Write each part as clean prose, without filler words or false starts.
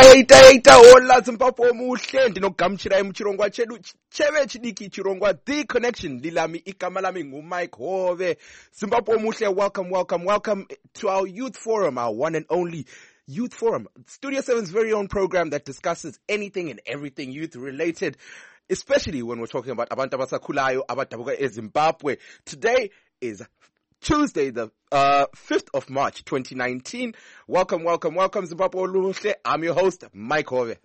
Eita hola Zimbabwe muhle ndinogamuchira muchirongwa chedu cheve chidiki chirongwa The Connection lilami igama lami nguMike Hove. Zimbabwe muhle, welcome to our youth forum, our one and only youth forum, Studio 7's very own program that discusses anything and everything youth related, especially when we're talking about abantu abasakhulayo abadabuka eZimbabwe. Today is Tuesday, the 5th of March, 2019. Welcome, Zimbabwe Luhle. I'm your host, Mike Hove.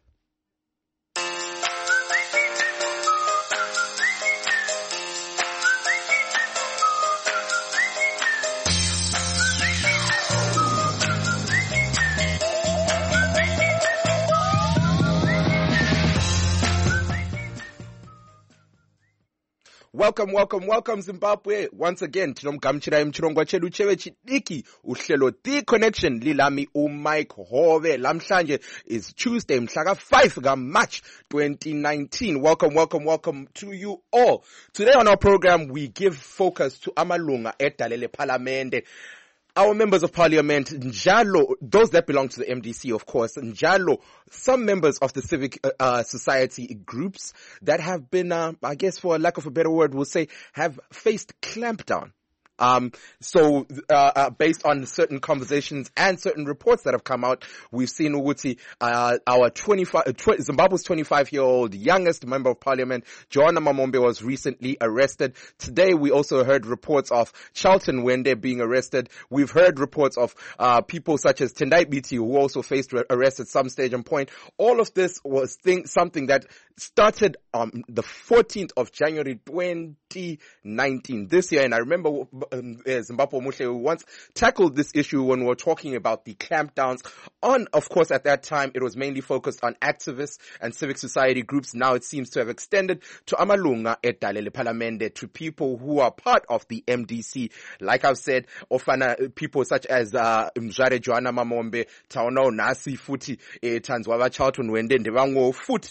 Welcome Zimbabwe. Once again, tinomgamuchira muchirongwa chedu cheve chidiki uhlelo The Connection lilami uMike Hove. Lamhlanje is Tuesday, mhlaka 5 March 2019. Welcome to you all. Today on our program, we give focus to amalunga edalele parliamente. Our members of parliament, njalo, those that belong to the MDC, of course, njalo, some members of the civic society groups that have been, I guess for lack of a better word, we'll say, have faced clampdown. Based on certain conversations and certain reports that have come out, we've seen Uguti, Zimbabwe's 25-year-old youngest member of parliament, Joanna Mamombe, was recently arrested. Today, we also heard reports of Charlton Wende being arrested. We've heard reports of, people such as Tendai Biti, who also faced arrest at some stage and point. All of this was something that started on the 14th of January 2019 this year. And I remember Zimbabwe Muhle once tackled this issue when we were talking about the clampdowns on, of course, at that time, it was mainly focused on activists and civic society groups. Now it seems to have extended to amalunga edalele parliamente, to people who are part of the MDC. Like I've said, ofana people such as Mjare Joanna Mamombe, Taono Nasi Futi, Tanzwava Charlton Wende, Ndevango Fut,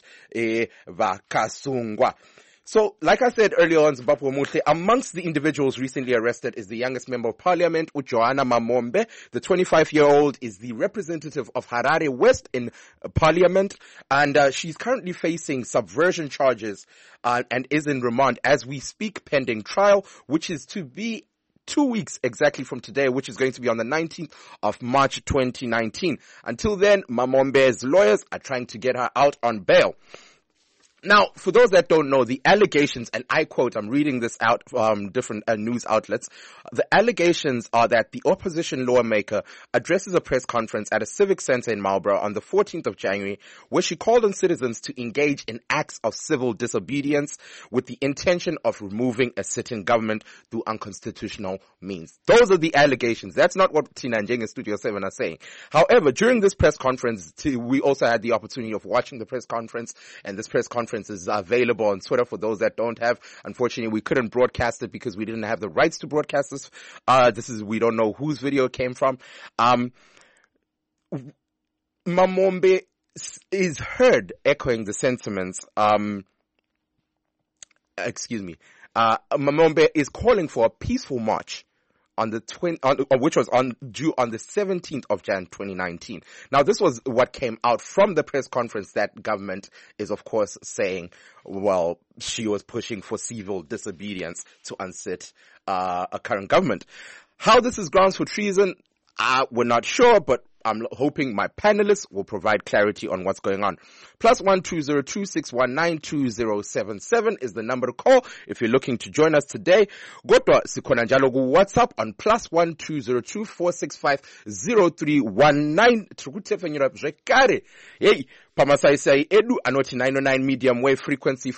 Vakasungwa. So, like I said earlier on, Zimbabwe Muhle, amongst the individuals recently arrested is the youngest member of parliament, Joanna Mamombe. The 25-year-old is the representative of Harare West in parliament, and she's currently facing subversion charges and is in remand as we speak, pending trial, which is to be 2 weeks exactly from today, which is going to be on the 19th of March 2019. Until then, Mamombe's lawyers are trying to get her out on bail. Now, for those that don't know, the allegations, and I quote, I'm reading this out from different news outlets, the allegations are that the opposition lawmaker addresses a press conference at a civic center in Marlborough on the 14th of January, where she called on citizens to engage in acts of civil disobedience with the intention of removing a sitting government through unconstitutional means. Those are the allegations. That's not what Tina and Jeng and Studio 7 are saying. However, during this press conference, we also had the opportunity of watching the press conference, and this press conference is available on Twitter for those that don't have. Unfortunately, we couldn't broadcast it because we didn't have the rights to broadcast this. We don't know whose video it came from. Mamombe is heard echoing the sentiments. Mamombe is calling for a peaceful march on the which was due on the 17th of Jan 2019. Now, this was what came out from the press conference that government is, of course, saying, well, she was pushing for civil disobedience to unseat a current government. How this is grounds for treason, we're not sure, but I'm hoping my panelists will provide clarity on what's going on. +1 20 2619 2077 is the number to call if you're looking to join us today. Godwa sikhona njalo ku WhatsApp on +1 202 465 0319. Trukutefenyura zvekare. Hey, Pamasai Edu anoti 909 medium wave frequency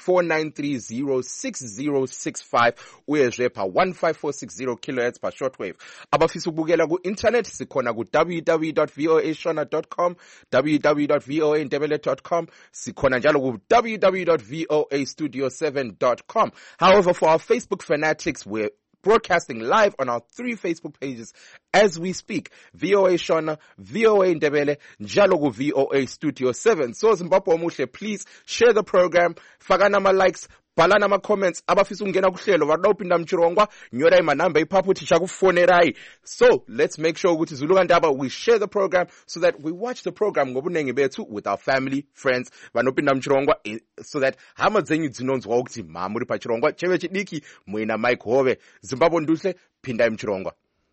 4930665 uyezve pa 15460 kilohertz per shortwave. Abafisa ukubukela ku internet sikhona ku www.voashona.com, www.voandebele.com, sikhona njalo ku www.voastudio7.com. However, for our Facebook fanatics, we're broadcasting live on our 3 Facebook pages as we speak. VOA Shona, VOA Ndebele, njalo ku VOA Studio 7. So Zimbabwe Muhle, please share the program, faka nama likes, bhalana ama-comments abafisa ukungena kuhlelo vanoda upinda mchirongwa nyora imanamba iphapho uthi chakufonerai. So let's make sure ukuthi Zulu Kandaba we share the program so that we watch the program ngobunengi bethu with our family, friends vanopinda mchirongwa, so that hama dzenyu dzinonzwa ukuthi mama uri pachirongwa cheve chidiki muina Mike Hove. Zimbabwe Nduhle, pindai mchirongwa.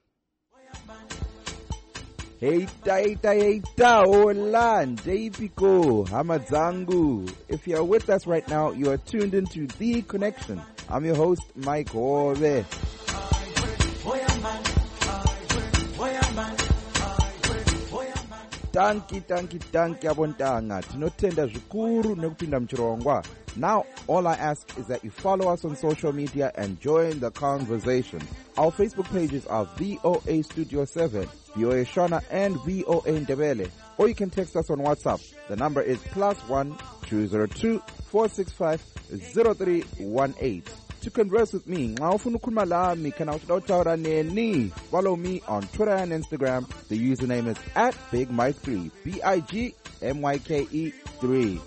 Heita, hola, Piko, Hamadzangu. If you are with us right now, you are tuned into The Connection. I'm your host, Mike Hove. Tanki abontanga tinotenda zvikuru nekupinda mchirongwa. Now all I ask is that you follow us on social media and join the conversation. Our Facebook pages are VOA Studio 7, VOA Shona and VOA Ndebele. Or you can text us on WhatsApp. The number is +1 202 465 0318. To converse with me, follow me on Twitter and Instagram. The username is @BigMike3, BIGMYKE3.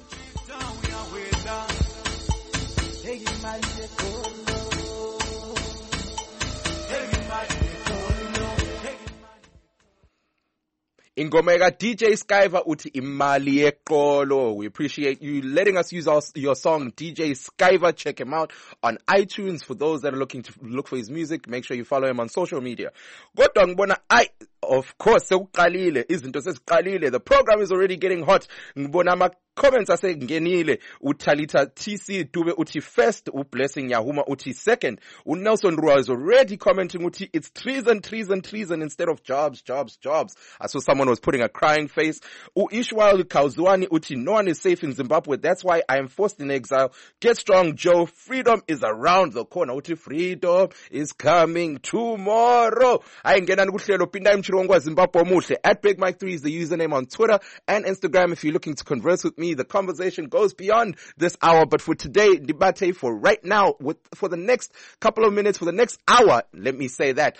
Ingomega DJ Skyver uti imali yeqolo. We appreciate you letting us use your song DJ Skyver. Check him out on iTunes. For those that are looking to look for his music, make sure you follow him on social media. Kodwa ngibona of course sekuqalile izinto sesiqalile. The program is already getting hot. Ngibona ama comments asengenile. Utalita TC Dube uti first, uBlessing Yahuma uti second. Nelson Rua is already commenting uti it's treason instead of jobs. I saw someone was putting a crying face. Ishwal Kauzwani uti no one is safe in Zimbabwe. That's why I am forced in exile. Get strong, Joe. Freedom is around the corner. Uti freedom is coming tomorrow. Ayingenani kuhlelo pinda mchirongwa Zimbabwe muhle. @BigMike3 is the username on Twitter and Instagram if you're looking to converse with me. The conversation goes beyond this hour, but for today, debate for right now, for the next couple of minutes, for the next hour, let me say that.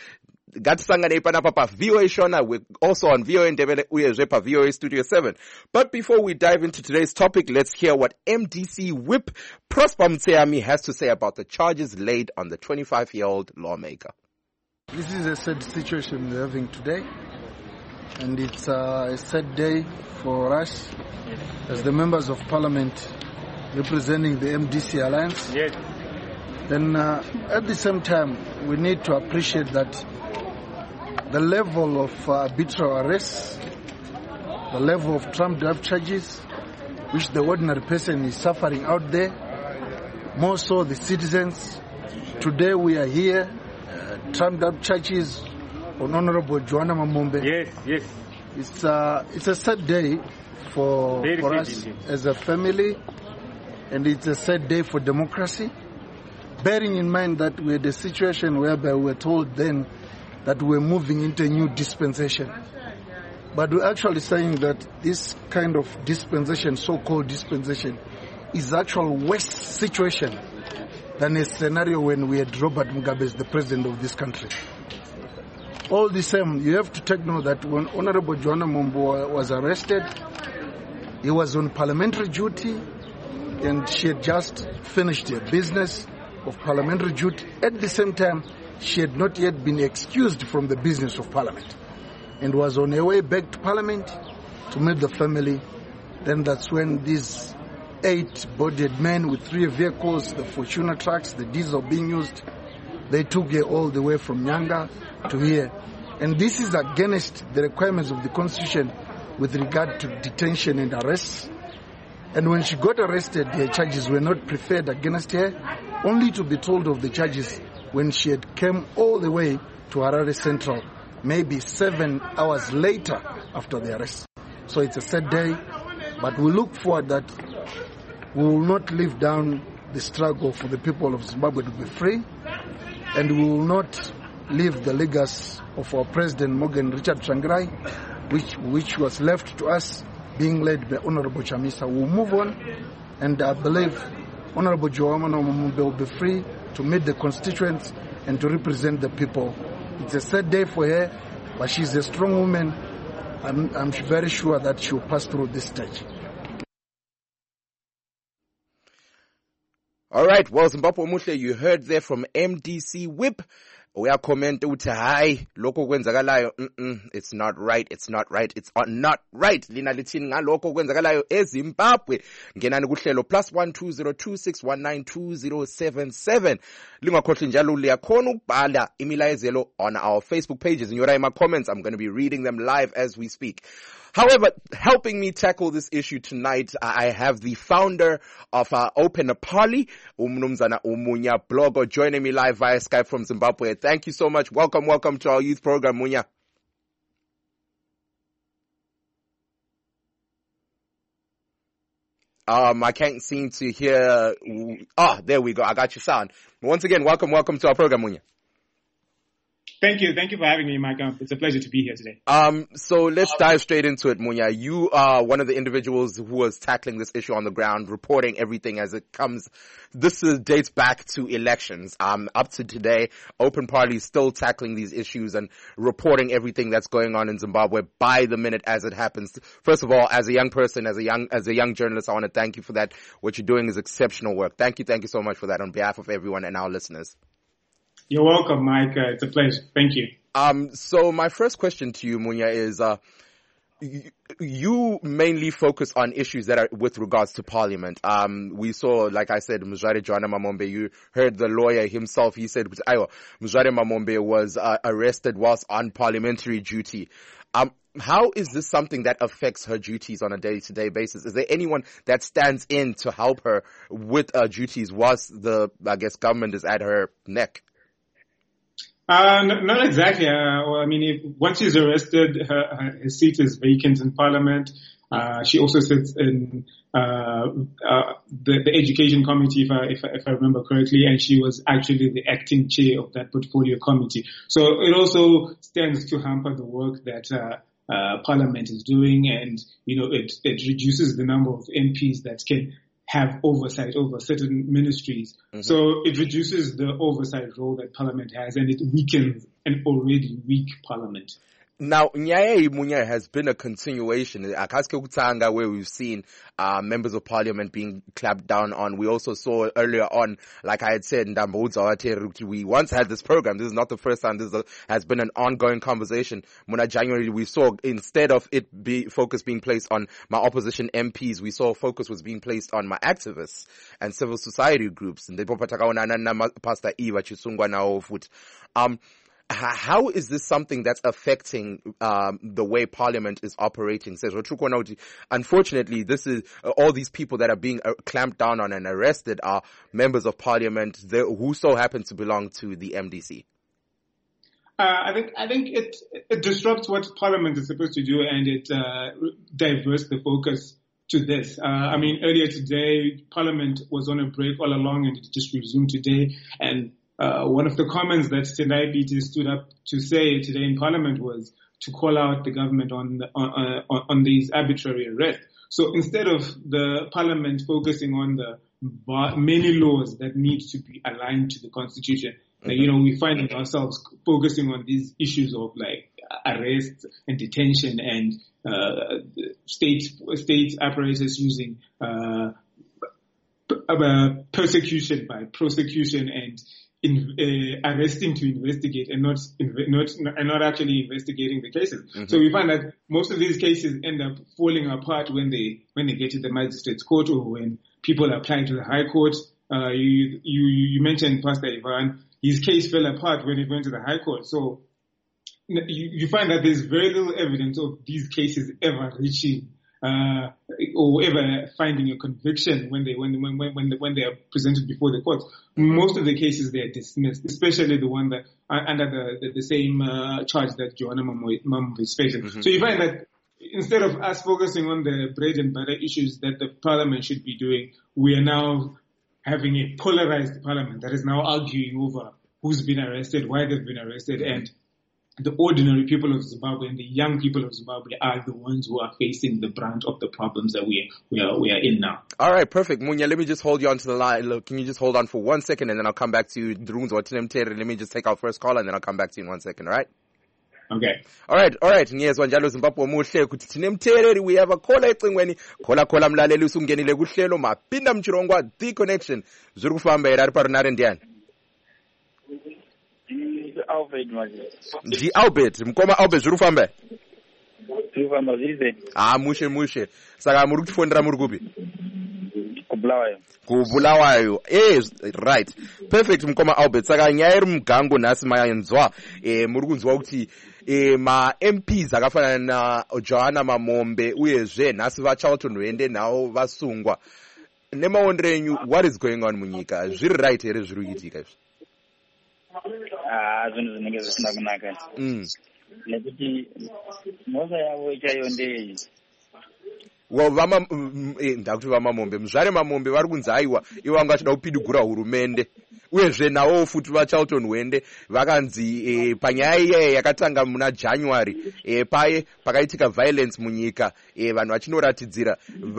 VOA Shona, we're also on VOA Ndebele, VOA Studio 7. But before we dive into today's topic, let's hear what MDC Whip Prosper Mtseami has to say about the charges laid on the 25-year-old lawmaker. This is a sad situation we're having today, and it's a sad day for us as the members of parliament representing the MDC Alliance. Yes. Then at the same time, we need to appreciate that the level of arbitrary arrests, the level of trumped-up charges, which the ordinary person is suffering out there, more so the citizens. Today we are here, trumped-up charges on Honorable Joanna Mamombe. Yes. It's a sad day for us as a family, and it's a sad day for democracy, bearing in mind that we had a situation whereby we were told then that we're moving into a new dispensation. But we're actually saying that this kind of dispensation, so-called dispensation, is actual worse situation than a scenario when we had Robert Mugabe as the president of this country. All the same, you have to take note that when Honorable Joanna Mamombe was arrested, he was on parliamentary duty, and she had just finished her business of parliamentary duty. At the same time, she had not yet been excused from the business of parliament and was on her way back to parliament to meet the family. Then that's when these 8-bodied men with 3 vehicles, the Fortuner trucks, the diesel being used, they took her all the way from Nyanga to here. And this is against the requirements of the Constitution with regard to detention and arrests. And when she got arrested, the charges were not preferred against her, only to be told of the charges when she had come all the way to Harare Central, maybe 7 hours later after the arrest. So it's a sad day, but we look forward that we will not leave down the struggle for the people of Zimbabwe to be free, and we will not leave the legacy of our President Morgan Richard Tsvangirai, which was left to us, being led by Honorable Chamisa. We'll move on, and I believe Honorable Joanna Mamombe will be free to meet the constituents and to represent the people. It's a sad day for her, but she's a strong woman. I'm very sure that she'll pass through this stage. All right. Well, Zimbabwe Muhle, you heard there from MDC Whip. Uyakhomenta uthi hayi lokho kwenzakalayo it's not right, it's not right, it's not right. Lina lithini ngalokho kwenzakalayo eZimbabwe? Ngenani kuhlelo +12026192077. Lingakhohlwa njalo liyakhona ukubhala imilayezelo on our Facebook pages, and you're in my comments. I'm going to be reading them live as we speak. However, helping me tackle this issue tonight, I have the founder of Open Parli, Mnumzana Munya Blogger, joining me live via Skype from Zimbabwe. Thank you so much. Welcome to our youth program, Munya. I can't seem to hear. There we go. I got your sound. Once again, welcome to our program, Munya. Thank you for having me, Mike. It's a pleasure to be here today. So let's dive straight into it, Munya. You are one of the individuals who was tackling this issue on the ground, reporting everything as it comes. This dates back to elections. Up to today, Open Parli is still tackling these issues and reporting everything that's going on in Zimbabwe by the minute as it happens. First of all, as a young person, as a young journalist, I want to thank you for that. What you're doing is exceptional work. Thank you so much for that on behalf of everyone and our listeners. You're welcome, Mike. It's a pleasure. Thank you. So my first question to you, Munya, is you mainly focus on issues that are with regards to Parliament. We saw, like I said, Mzware Joanna Mamombe. You heard the lawyer himself. He said, Mzware Mamombe was arrested whilst on parliamentary duty. How is this something that affects her duties on a day-to-day basis? Is there anyone that stands in to help her with duties whilst the, government is at her neck? Not exactly. I mean, once she's arrested, her seat is vacant in Parliament. She also sits in the Education Committee, if I remember correctly, and she was actually the acting chair of that portfolio committee. So it also stands to hamper the work that Parliament is doing, and it reduces the number of MPs that can have oversight over certain ministries. Mm-hmm. So it reduces the oversight role that Parliament has, and it weakens an already weak Parliament. Now, Nyaye Munya has been a continuation. Akaske Kutanga, where we've seen members of Parliament being clamped down on. We also saw earlier on, like I had said, we once had this program. This is not the first time. This has been an ongoing conversation. Muna January, we saw, instead of focus being placed on my opposition MPs, we saw focus was being placed on my activists and civil society groups. And Pastor Eva Chisungwa now foot. How is this something that's affecting the way Parliament is operating? Unfortunately, this is all these people that are being clamped down on and arrested are members of Parliament who so happen to belong to the MDC. I think it disrupts what Parliament is supposed to do, and it diverts the focus to this. I mean, earlier today, Parliament was on a break all along, and it just resumed today. And one of the comments that Tendai Biti stood up to say today in Parliament was to call out the government on these arbitrary arrests. So instead of the Parliament focusing on the many laws that need to be aligned to the Constitution, we find ourselves focusing on these issues of like arrest and detention and state apparatus using persecution by prosecution and arresting to investigate and not actually investigating the cases. Mm-hmm. So we find that most of these cases end up falling apart when they get to the magistrate's court or when people apply to the High Court. You mentioned Pastor Ivan. His case fell apart when it went to the High Court. So you find that there's very little evidence of these cases ever reaching or ever finding a conviction when they are presented before the courts. Most of the cases they are dismissed, especially the one that under the same charge that Joanna Mamombe is facing. Mm-hmm. So you find that instead of us focusing on the bread and butter issues that the Parliament should be doing, we are now having a polarized Parliament that is now arguing over who's been arrested, why they've been arrested, and the ordinary people of Zimbabwe and the young people of Zimbabwe are the ones who are facing the brunt of the problems that we are in now. All right, perfect. Munya, let me just hold you onto the line. Look, can you just hold on for 1 second and then I'll come back to you. Let me just take our first call and then I'll come back to you in 1 second, all right? Okay. All right. Ngiyezwa njalo Zimbabwe muhle ukuthi thine mtheleli we have a caller ecingweni. Khola mlaleli usungenile kuhlelo Mapinda Mchirongwa The Connection. Zuri kufamba era parinare ndiani? Albert manje. Ndi Albert, mkoma Albert zuri kufamba? Zuri kufamba zize. Mushe. Saka muri kutifondera muri kupi? Kubulawayo. Right. Perfect mkoma Albert. Saka nyaya iri mugango nasi mayanzwa muri kunzwa kuti ma MPs akafana na Joanna Mamombe uyezve nasi vaCharlton Wende nawo vasungwa. Nemaondero enyu, what is going on munyika? Zviri right here zviri kuitika izvi? Zvinhu zvinenge zvisina kunaka. Nekuti mhosva yavo chaiyo ndei. Well, ndakuti vaMamombe muzvare Mamombe vari kunzi aiwa ivo vanga vachida kupidigura hurumende uyezve nawo futi vaCharlton Wende vakanzi panyaya iyeyo yakatanga muna January paye pakaitika violence munyika vanhu vachinoratidzira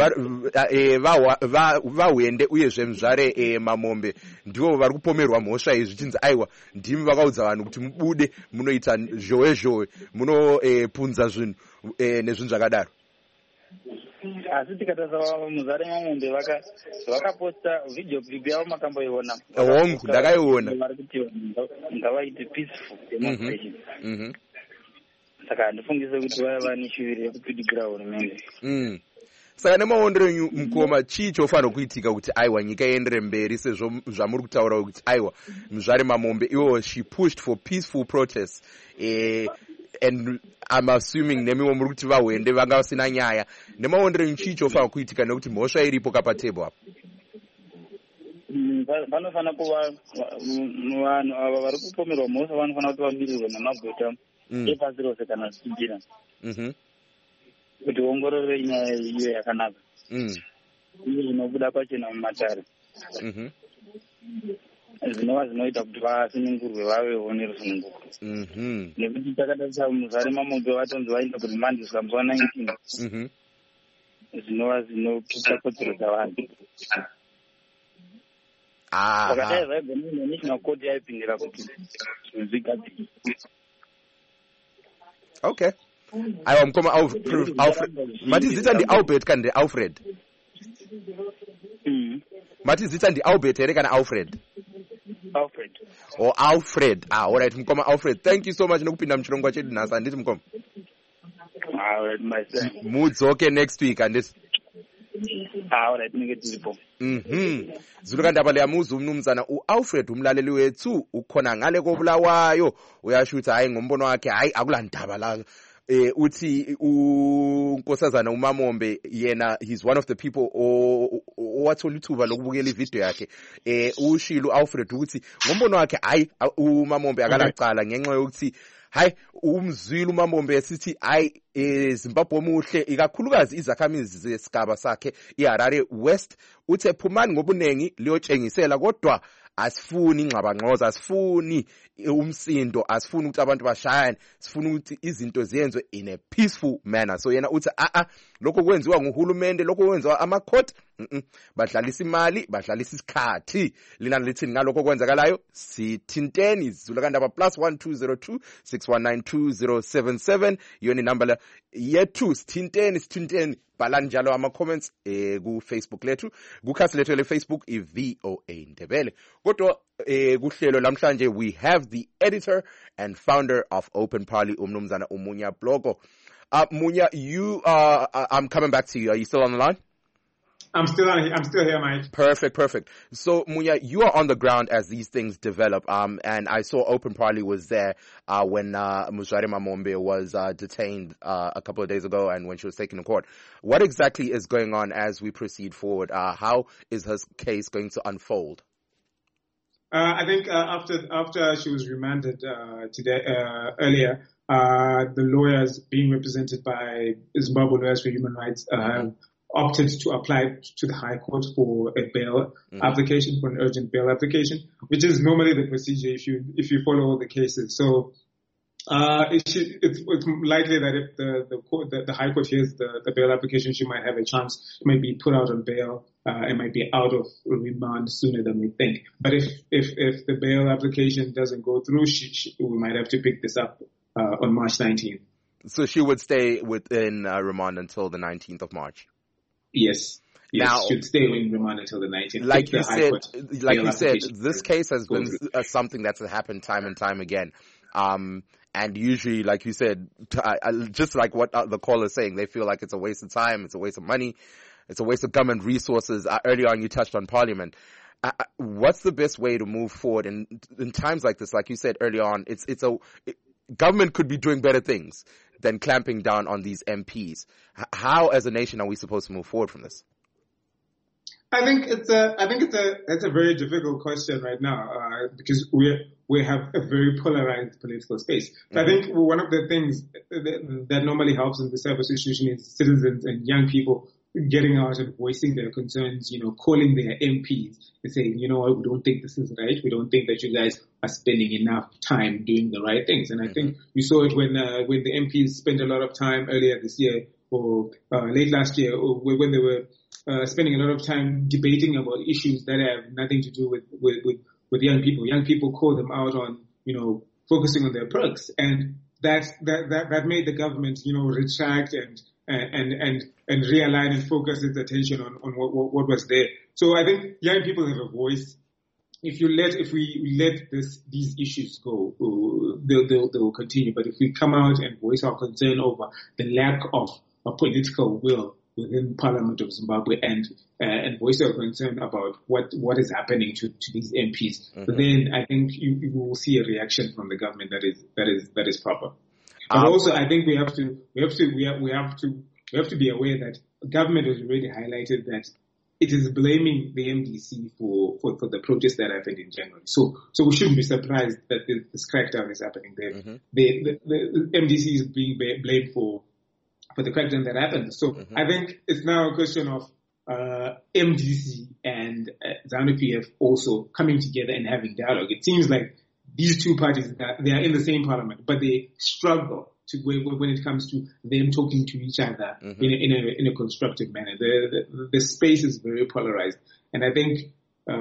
vaWende uyezve muzvare Mamombe ndivo vari kupomerwa mhosva izvi zvichinzi aiwa ndimi vakaudza vanhu kuti mubude munoita zhowe munopunza zvinhu nezvinhu zvakadaro. Asi tikatarisa muzare Mamombe vakaposta video clip yavo makamboiona. Hongu ndakaiona. Vari kuti ngavaite peaceful demonstration. Saka handifungise kuti vava neshuviro yekupidigura hurumende. Saka nemaondero enyu mukoma chii chofanira kuitika kuti aiwa nyika iendere mberi sezvo zvamuri kutaura kuti aiwa muzvare Mamombe iwo she pushed for peaceful protests and I'm assuming nemiwo muri kuti vaWende vanga vasina nyaya. Nemaondero enyu chii chofanira kuitika nekuti mhosva iripo kapatebo apo? Vanofana kuva vanhu ava vari kupomerwa mhosva vanofana kuti vamirirwe namagota epasi rose kana zvichibvira kuti ongorore nyaya iyo yakanaka iyo inobuda pachena mumatare zvinova zvinoita kuti vasunungurwe vavewo nerusununguko nekuti takatarisa muzare Mamombe vatonzi vaenda kurimandi kusvika musi wa19 zvinova zvinopisa kodzero dzavanhu. Saka dai zvaigona national court yaipindira kuti zvigadzirwe. Okay. Aiwa mukoma Alfred. Matizita ndi Albert kana ndi Alfred? Matizita ndi Albert here kana Alfred? Alfred. Oh, Alfred. Alright mukoma Alfred. Thank you so much nokupinda muchirongwa chedu nhasi anditi mukoma. Alright my son. Mudzoke next week anditi. Alright ninge tiripo. Zuluka ndaba leyamuzi umnumzana uAlfred umlaleli wethu ukhona ngale koBulawayo uyashutha hayi ngombono wakhe hayi akulandaba la uthi unkosazana uMamombe yena he's one of the people owathola ithuba lokubukela ivideo yakhe ushilo Alfred ukuthi ngombono wakhe hayi uMamombe akalacala ngenxa yokuthi hayi umzwile uMamombe esithi hayi Zimbabwe omuhle ikakhulukazi izakhamizi zesigaba sakhe iHarare West uthe phumani ngobunengi liyotshengisela kodwa asifuni ingxabangxoza asifuni umsindo asifuni ukuthi abantu bashayane sifuna ukuthi izinto ziyenzwe in a peaceful manner. So yena uthi lokho kwenziwa nguhulumende lokho kwenziwa ama-court badlalisa imali badlalisa isikhathi lina lithini ngalokho kwenzakalayo sithinteni zula kandaba +1 202 6192077 yona inamba yethu sithinteni bhalani njalo ama-comments ku Facebook lethu kukhasi lethu le Facebook iVOA Ndebele. Kodwa kuhlelo lamhlanje we have the editor and founder of Open Parley umnumzana uMunya Bloko. Munya, I'm coming back to you. Are you still on the line? I'm still here, Mike. Perfect. So, Munya, you are on the ground as these things develop. And I saw Open Parley was there when Muzare Mamombe was detained a couple of days ago and when she was taken to court. What exactly is going on as we proceed forward? How is her case going to unfold? I think after she was remanded earlier, the lawyers being represented by Zimbabwe Lawyers for Human Rights opted to apply to the High Court for a bail application, for an urgent bail application, which is normally the procedure if you follow all the cases. So it's likely that if the High Court hears the bail application, she might have a chance, might be put out on bail, and might be out of remand sooner than we think. But if the bail application doesn't go through, we might have to pick this up on March 19th. So she would stay within remand until the 19th of March. Yes. Yes, now, should stay in remand until the 19th. Like you said, this case has been something that's happened time and time again. And usually, like you said, just like what the caller is saying, they feel like it's a waste of time, it's a waste of money, it's a waste of government resources. Earlier on, you touched on Parliament. What's the best way to move forward in times like this? Like you said earlier on, government could be doing better things than clamping down on these MPs. How, as a nation, are we supposed to move forward from this? I think that's a very difficult question right now, because we have a very polarized political space. Mm-hmm. I think one of the things that normally helps in this type of situation is citizens and young people getting out and voicing their concerns, calling their MPs and saying, you know what, we don't think this is right. We don't think that you guys are spending enough time doing the right things. And I think you saw it when the MPs spent a lot of time earlier this year or late last year, or when they were spending a lot of time debating about issues that have nothing to do with young people. Young people call them out on, focusing on their perks, and that made the government, retract and realign and focus its attention on what was there. So I think young people have a voice. If we let these issues go, they will continue. But if we come out and voice our concern over the lack of a political will within Parliament of Zimbabwe and voice our concern about what is happening to these MPs, then I think you will see a reaction from the government that is proper. But also, I think we have to be aware that government has already highlighted that it is blaming the MDC for the protests that happened in January. So we shouldn't be surprised that this crackdown is happening there. Mm-hmm. The MDC is being blamed for the crackdown that happened. So I think it's now a question of MDC and ZANU-PF also coming together and having dialogue. It seems like these two parties, they are in the same parliament, but they struggle when it comes to them talking to each other in a constructive manner. The space is very polarized, and I think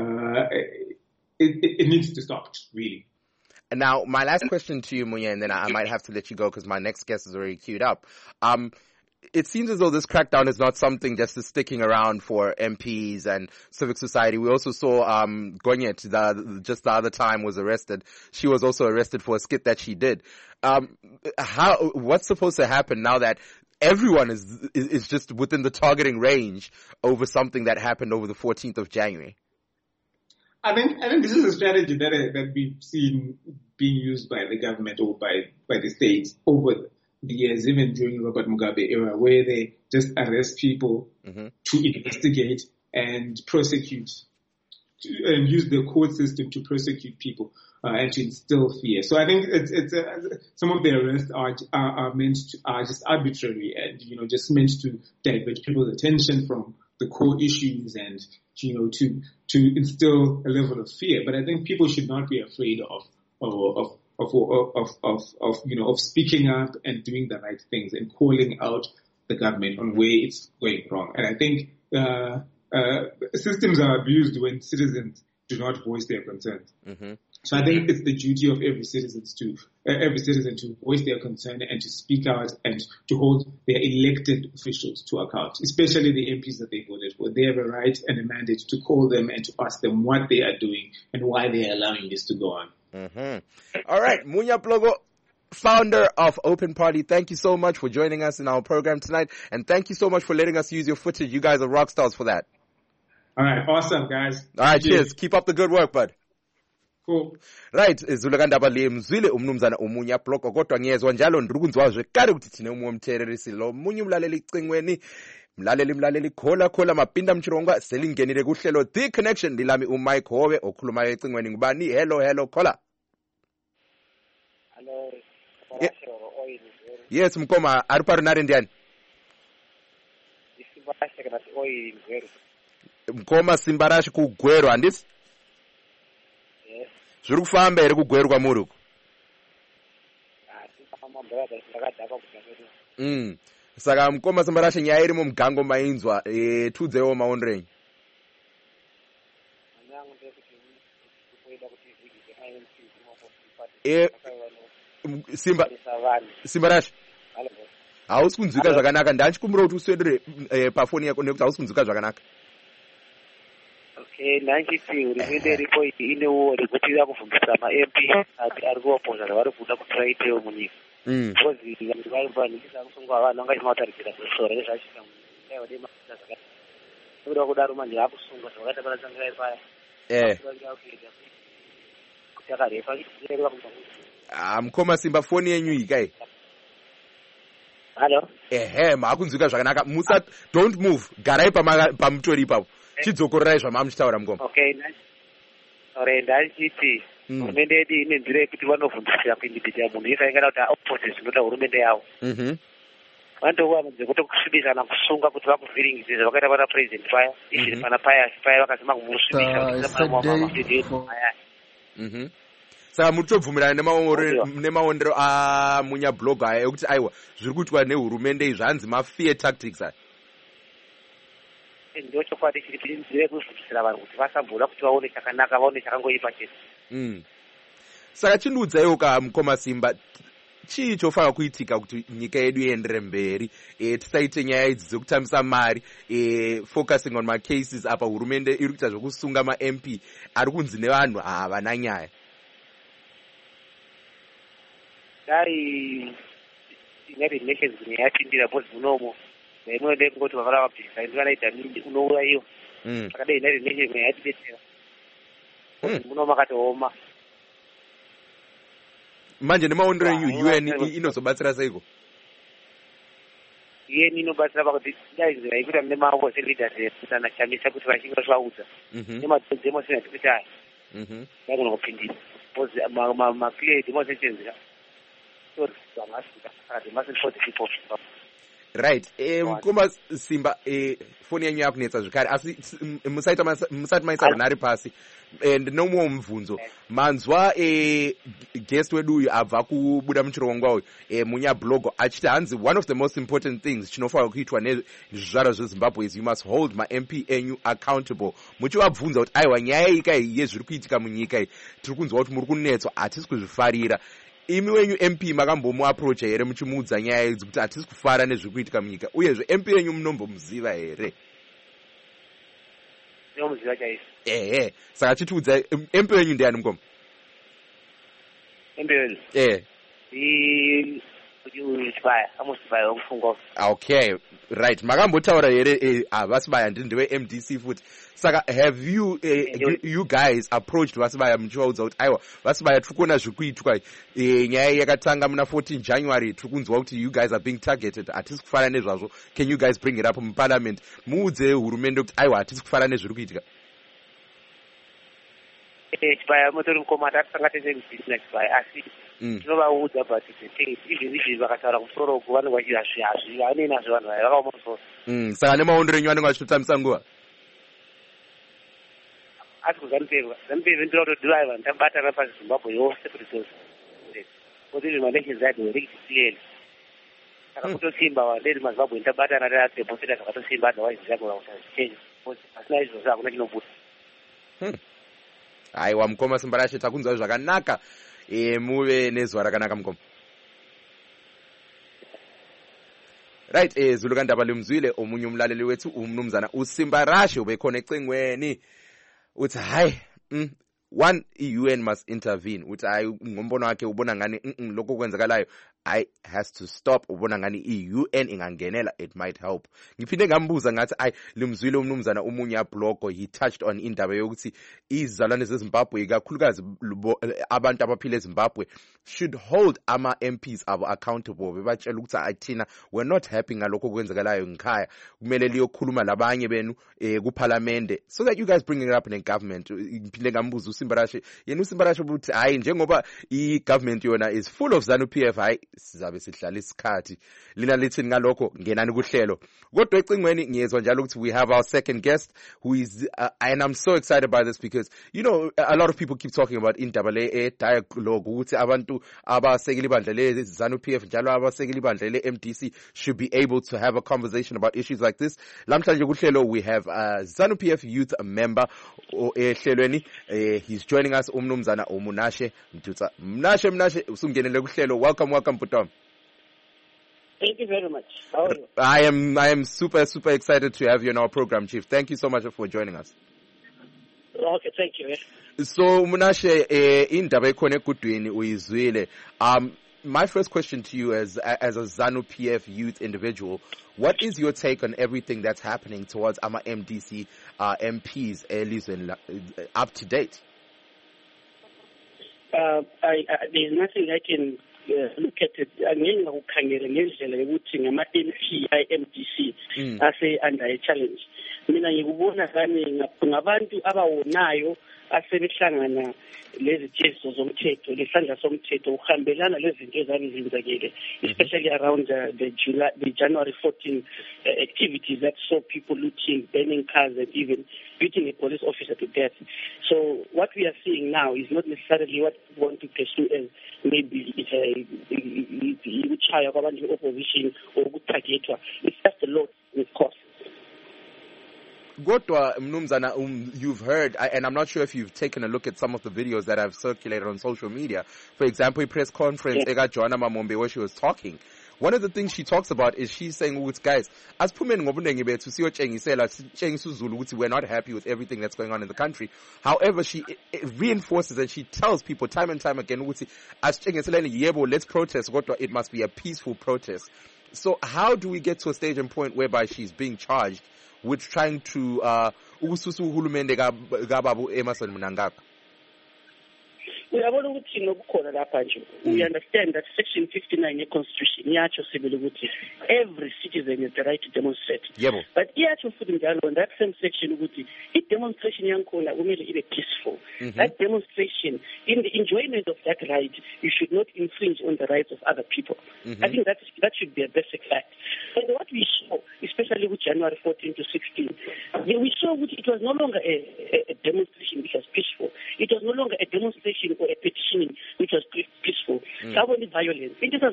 it needs to stop, really. And now, my last question to you, Munya, and then I might have to let you go because my next guest is already queued up. It seems as though this crackdown is not something just sticking around for MPs and civic society. We also saw Gonyet, just the other time, was arrested. She was also arrested for a skit that she did. What's supposed to happen now that everyone is just within the targeting range over something that happened over the 14th of January? I think this is a strategy that we've seen being used by the government or by the states over the years, even during Robert Mugabe era, where they just arrest people to investigate and prosecute, and use the court system to prosecute people and to instill fear. So I think it's some of the arrests are just arbitrary and just meant to divert people's attention from the core issues and to instill a level of fear. But I think people should not be afraid of speaking up and doing the right things and calling out the government on where it's going wrong. And I think systems are abused when citizens do not voice their concerns. So I think it's the duty of every citizen to voice their concern and to speak out and to hold their elected officials to account, especially the MPs that they voted for. They have a right and a mandate to call them and to ask them what they are doing and why they are allowing this to go on. All right, Munya Plogo, founder of Open Party, thank you so much for joining us in our program tonight, and thank you so much for letting us use your footage. You guys are rock stars for that. All right, awesome, guys. All right, cheers. Keep up the good work, bud. Cool. Right, izulakandaba le mzwile umnumzana Umunya Plogo, kodwa ngiyezwa njalo ndirukunzwa kare ukuthi thina umthererisi lo munye umlaleli icingweni. Mlaleli khola mapinda mchirongwa selingenile kuhlelo The Connection. Lilami uMike Howe okhuluma ecingweni ngubani. Hello khola. Hello. Yes mkoma aripari nari ndiani? Isimbarashi kana oil Gweru. Mkoma Simbarashi ku Gweru andisi? Yes. Zviri kufamba here ku Gweru kwa muri uko? Sifamba brother ndakadhaka kugara. Saka mkoma Simbarashi nyaya iri mumugango mainzwa tudzewo maonrenyi. Simba Rush. Hausi kunzwika zvakanaka, ndachikumbira kuti uswedere pafoni yako nekuti hausi kunzwika zvakanaka. Okay, nanchiti hurumende iripo inewo rekuti yakuvhundusa ma-MP ari kuopoza zvavari kuda kuti vaitewo munyika. Because vanhu vaibvanikisa kusungwa vanhu vanga chimautaridzira kusora nezvachita munyika wade masa zvakati. Nokuda kudaro manje akusungwa zvakaita panatsangirai paya. Kuti akarefa chirewa kuti mukoma Simba, foni yenyu ikai. Hello. Makunzwika zvakanaka. Don't move. Garai pamutori ipapo. Chidzokorerai zvamamuchitaura mukoma. Okay, ndachiti hurumende yedu ine nzira yekuti vanovhundusira kuindipiti ya munhu isaingana kuti aopose zvinoita hurumende yavo. Vandowa dzekuti kusvibisana kusunga kuti vakuvhiringidze zvavakaita pana president paya. Izvi pana paya vakazama kumusvibisa kuti saka muri tobvumirana nemaondero amunyablog aya ekuti aiwa zviri kuitwa nehurumende zvanzi ma-fear tactics aya. Ndio chokwadi chiri nzira yekuvhundusira vanhu kuti vasamboda kuti vaone chakanaka, vaone chakangoipa chete. Saka chindiudzaiwo mukoma Simba, chii chofanira kuitika kuti nyika yedu iendere mberi, tisaite nyaya idzi dzekutambisa mari, focusing on my cases apa hurumende iri kuita zvokusunga ma-MP ari kunzi nevanhu havana nyaya. Dai United Nations yapindira bhozi munomo imwede kungoti vakala vabvisa indivanaita mindi unourayiwa akadai United Nations yatidetsera muno makatooma. Manje nemaondero enyu UN inozobatsira seiko? UN inobatsira pakuti dai nzira yekuita mune maoko seleaders kusana chamisa kuti vachinge vaudza nemademosina kuti aya dai kupindira bhozi ma-clear demonstrations right. Mukoma Simba, foni yanyu yakunetsa zvakare asi musati maisa runhare pasi. Ndinomuwo mubvunzo. Manzwa guest wedu uyu abva kubuda muchirongwa uyu munyablog achiti hanzi one of the most important things chinofanira kuitwa nezvizvaro zveZimbabwe is you must hold ma-MP enyu accountable. Muchivabvunza kuti aiwa nyaya ikai yezviri kuitika munyika iyi tiri kunzwa kuti muri kunetswa, hatisi kuzvifarira. Imi wenyu MP makambomuaprocha here muchimuudza nyaya idzi kuti hatisi kufara nezviri kuitika munyika, uyezve MP yenyu munombomuziva here? Ndinomuziva chaizvo. Saka chitiudzai MP wenyu ndiani mukoma? MP wenyu Sibaya, Amos Sibaya wekufunga. Okay, right. Makambotaura here Vasibaya ndiwe MDC futi. Saka have you guys approached Vasibaya muchivaudza kuti aiwa Vasibaya tiri kuona zviri kuitwa, nyaya yakatanga muna 14 January tiri kunzwa kuti you guys are being targeted, hatisi kufara nezvazvo, can you guys bring it up muparliament muudze hurumende kuti aiwa hatisi kufara nezviri kuitika? Sibaya mutori mukoma takusanga tese kubusiness Sibaya asi tinovaudza but izvi vakataura kumusoro uku vanenge vachida zvihazvi vanei nazvo vanhu vaya vakaoma musoro. Saka nemaondero enyu vanenge vachitotambisa nguva asi kuzanupevwa ndinoda kutodhivaiva ndabatana paZimbabwe yose kuti kuti izvi mandations aid were clearly saka kutosimba vandeti maZimbabwe ndabatana taatebosita zvakatosimba otherwise zvichagona kuchachenja asina izvozvo hakuna chinobuda. Aiwa mukoma Simba Rashe, takunzwa zvakanaka. Muve nezuva rakanaka mukoma. Right, Zulukandaba limzwile omunye umlaleli wethu umnumzana uSimba Rashe ubekhona ecingweni uthi hayi one UN must intervene. Uthi hayi ngombono wakhe ubona ngani lokho kwenzakalayo has to stop. Ubona ngani UN ingangenela, it might help. Ngiphinde ngambuza ngathi limzwile umnumzana umunye blog he touched on indaba yokuthi izizalwane zeZimbabwe kakhulukazi abantu abaphila eZimbabwe should hold ama MPs abo accountable, bebatshela ukuthi athina we're not happy ngalokho kwenzakalayo ngikhaya, kumele liyokhuluma labanye benu kuparliament so that you guys bring it up in the government. Ngiphinde ngambuza uSimba Rashe, yena uSimba Rashe ukuthi hayi njengoba igovernment yona is full of ZANU-PF, hayi sizabe sidlala isikhathi lina lithi ngalokho ngenani kuhlelo kodwa ecingweni ngiyezwa njalo ukuthi we have our second guest who is and I'm so excited by this because you know a lot of people keep talking about indaba le dialogue ukuthi abantu abasekeli ibandla le ZANU-PF njalo abasekeli ibandla le MDC should be able to have a conversation about issues like this. Lamhlanje kuhlelo we have ZANU-PF youth member ehlelweni he's joining us umnumzana uMunashe Mtutsa. Mnashe usungenele kuhlelo. Welcome Putom. Thank you very much. How are you? I am super excited to have you on our program, Chief. Thank you so much for joining us. Okay, thank you. So Munashe indaba ekhona egudwini uyizwile. My first question to you as a ZANU-PF youth individual, what is your take on everything that's happening towards our MDC MPs elizweni up to date? There's nothing I can look at it. Angeke ukukhangela ngendlela yokuthi ngama-MP MDC ase under a challenge. Mina ngikubona kanye ngabantu abawonayo asebehlangana lezi jezo zomthetho lesandla somthetho uhambelana lezinto ezabe zenzekile especially around the January 14 activities that saw people looting, burning cars and even beating a police officer to death. So what we are seeing now is not necessarily what we want to pursue as maybe ukuchaya kwabantu opposition or ukutargetwa. It's just a lot with cost. Godwa Mnumzana, you've heard, and I'm not sure if you've taken a look at some of the videos that have circulated on social media. For example, a press conference, Ega Joanna Mamombe, where she was talking. One of the things she talks about is she's saying, guys, as we're not happy with everything that's going on in the country. However, she reinforces and she tells people time and time again, let's protest, it must be a peaceful protest. So how do we get to a stage and point whereby she's being charged with trying to ukususa uhulumende kaBabu Emmerson Mnangagwa? We understand that Section 59 in the Constitution, every citizen has the right to demonstrate. But on that same section, demonstration is peaceful. That demonstration, in the enjoyment of that right, you should not infringe on the rights of other people. I think that should be a basic fact. And what we saw, especially with January 14 to 16, we saw it was no longer a demonstration which was peaceful. It was no longer a demonstration or a petitioning which was peaceful. Violence. It is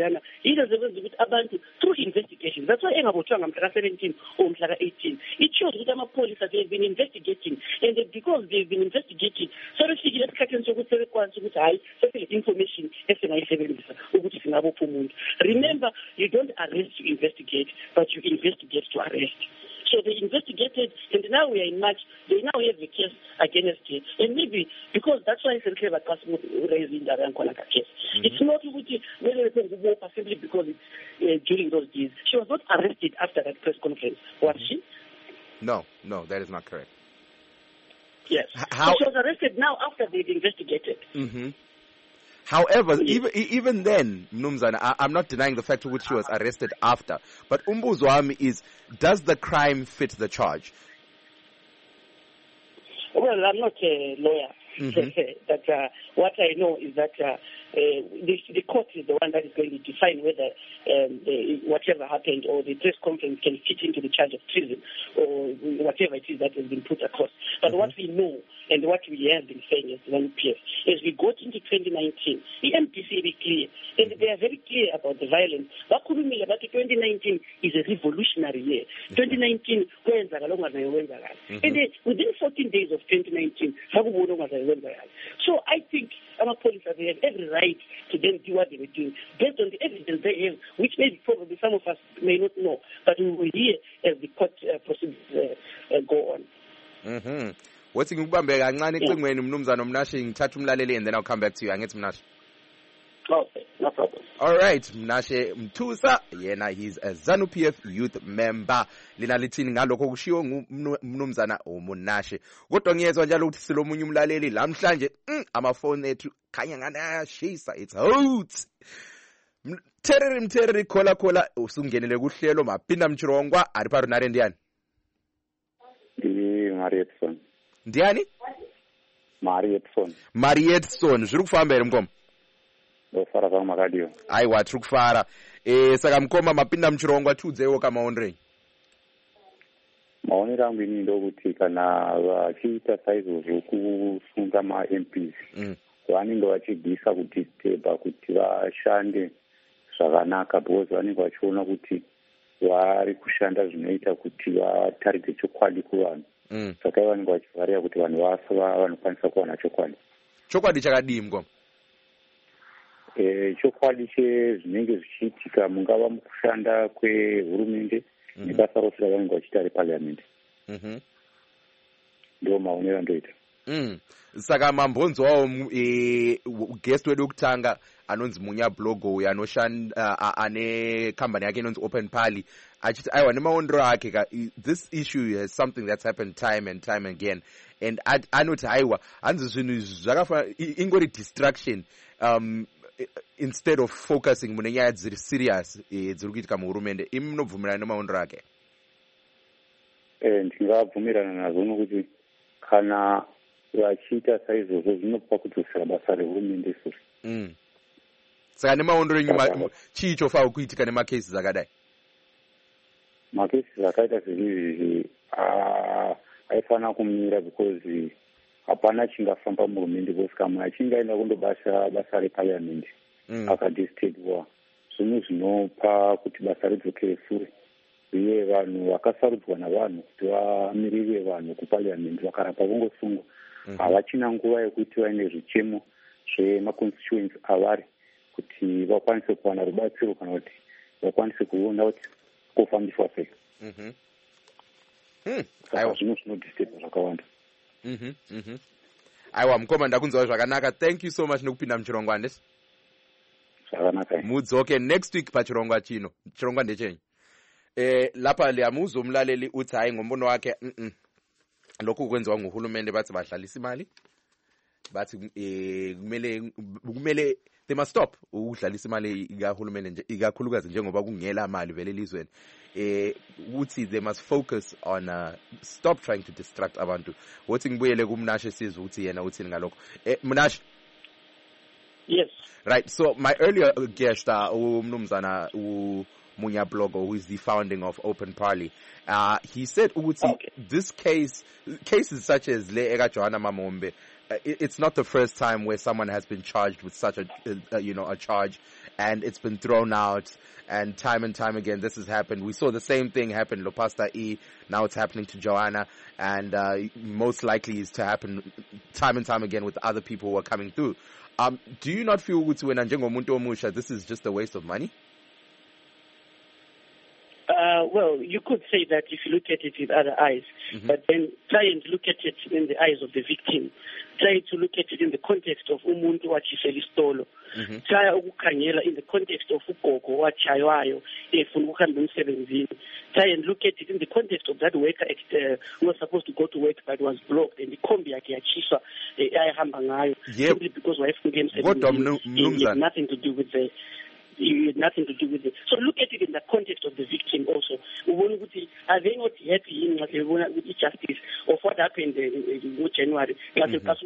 through investigations. That's why 17 or 18. It shows that police have been investigating, and because they've been investigating, so information. Remember, you don't arrest to investigate, but you investigate to arrest. So they investigated, and now we are in March. They now have the case against it, and maybe because that's why it's a raising the Rankolaka case. It's not simply because it's during those days. She was not arrested after that press conference, was she? No, that is not correct. Yes. So she was arrested now after they've investigated. However, even then, Mnumzana, I'm not denying the fact to which she was arrested after. But umbuzo wami is, does the crime fit the charge? Well, I'm not a lawyer. But what I know is that the court is the one that is going to define whether whatever happened or the press conference can fit into the charge of treason or whatever it is that has been put across. But what we know and what we have been saying as ZANU-PF, as we got into 2019, the MDC is clear, and they are very clear about the violence. But 2019 is a revolutionary year. 2019, and within 14 days of 2019, so I think our police have every right to then do what they were doing based on the evidence they have, which maybe probably some of us may not know, but we will hear as the court proceedings go on. What's ngikubambe kancane ecingweni Mnumzana Mnashe ngithatha umlaleli and then I'll come back to you. Angithi Mnashe. Okay, no problem. All right, Mnashe Mtusa, yena he's a ZANU-PF youth member. Lina lithini ngalokho kushiwo Mnumzana uMunashe. Kodwa ngiyezwa njalo ukuthi silomunye umlaleli lamhlanje amafoni ethu khanya ngani ayashisa. It's hot. Mtereri khola usungenele kuhlelo mapinda mchirongwa ari paro narendiani. Marietson. Ndiani? Marietson. Zviri kufamba here mkomo? ndofara zvangu makadiwa. Aiwa, tiri kufara. Saka mukoma mapinda muchirongwa tudzewo kamaonrei. Maonero angu ini ndokuti kana vachiita saizvozvo kusunga ma-MPs vanenge vachibvisa kuti steba kuti vashande zvakanaka, because vanenge vachiona kuti vari kushanda zvinoita kuti vataridze chokwadi kuvanhu. Saka vanenge vachivharira kuti vanhu vafa vanokwanisa kuwana chokwadi. Chokwadi chakadii mukoma? Chokwadi chezvinenge zvichiitika mungava mukushanda kwehurumende nebasa rose ravanenge vachiita repariamendi. Ndo maonero andoita. Saka mambonzwawo guest wedu wekutanga anonzi Munyablogo uyo anoshanda ane kambani yake inonzi Open Pali achiti aiwa nemaonero ake this issue is something that's happened time and time again, and anoti aiwa hanzi zvinhu zvakafanana ingori distraction instead of focusing mune nyaya dziri serious dziri kuitika muhurumende. Imi munobvumirana nemaonero ake? Ndingabvumirana nazvo nokuti kana vachiita saizvozvo zvinopa kudzosera basa rehurumende suri. Saka nemaonero enyu chii chofanira kuitika nemakesi akadai? Makesi akaita sezvizvi aifanira kumira, because hapana chingafamba muhurumende, because kamwe achinge aenda kundobasa basa repariamendi akadisturbiwa, zvinhu zvinopa kuti basa ridzokere sure. Uye vanhu vakasarudzwa navanhu kuti vamirire vanhu kupariamendi vakarapa vongosungwa, havachina nguva yekuti vaine zvichemo zvemaconstituency avari kuti vakwanise kuwana rubatsiro kana kuti vakwanise kuona kuti kufambiswa sei. Saka zvino zvinodisturba zvakawanda. Aiwa mukoma, ndakunzwa zvakanaka. Thank you so much nekupinda muchirongwa ndesi. Zvakanaka. Mudzoke next week pachirongwa chino. Chirongwa ndechenyu. Lapha liyamuza umlaleli uthi hayi ngombono wakhe lokhu kwenziwa nguhulumende bathi badlalisa imali, bathi kumele they must stop ukudlalisa imali kahulumende nje, ikakhulukazi njengoba kungela mali vele elizweni. Uthi they must focus on stop trying to distract abantu. Wothi ngibuyele kumNashe sizwe uthi yena uthini ngalokho. Mnashe? Yes. Right, so my earlier guest umnumzana Munyablogo, who is the founding of Open Party, he said, this cases such as Le Ega Johanna Mamombe, it's not the first time where someone has been charged with such a charge, and it's been thrown out, and time again this has happened. We saw the same thing happen to Pastor E. Now it's happening to Johanna, and most likely is to happen time and time again with other people who are coming through. Do you not feel this is just a waste of money? Well, you could say that if you look at it with other eyes, but then try and look at it in the eyes of the victim. Try to look at it in the context of umuntu wachishela isitolo. Try ukukhangela in the context of ugogo wachaywayo efuna ukuhamba emsebenzini. Try and look at it in the context of that worker who was supposed to go to work but was blocked, and the ikhombi yakhe yachiswa ayahamba ngayo simply because wayefuna emsebenzini. It had nothing to do with the So look at it in the context of the victim also. Are they not happy in justice of what happened in January? They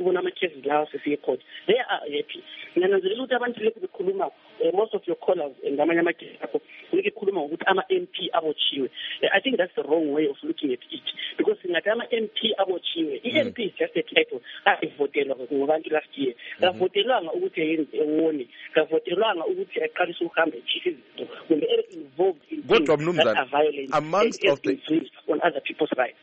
are happy. Most of your callers and I think that's the wrong way of looking at it, because MP EMP is just a title. I voted last year. Involved in things that are violent amongst of the on other people's rights.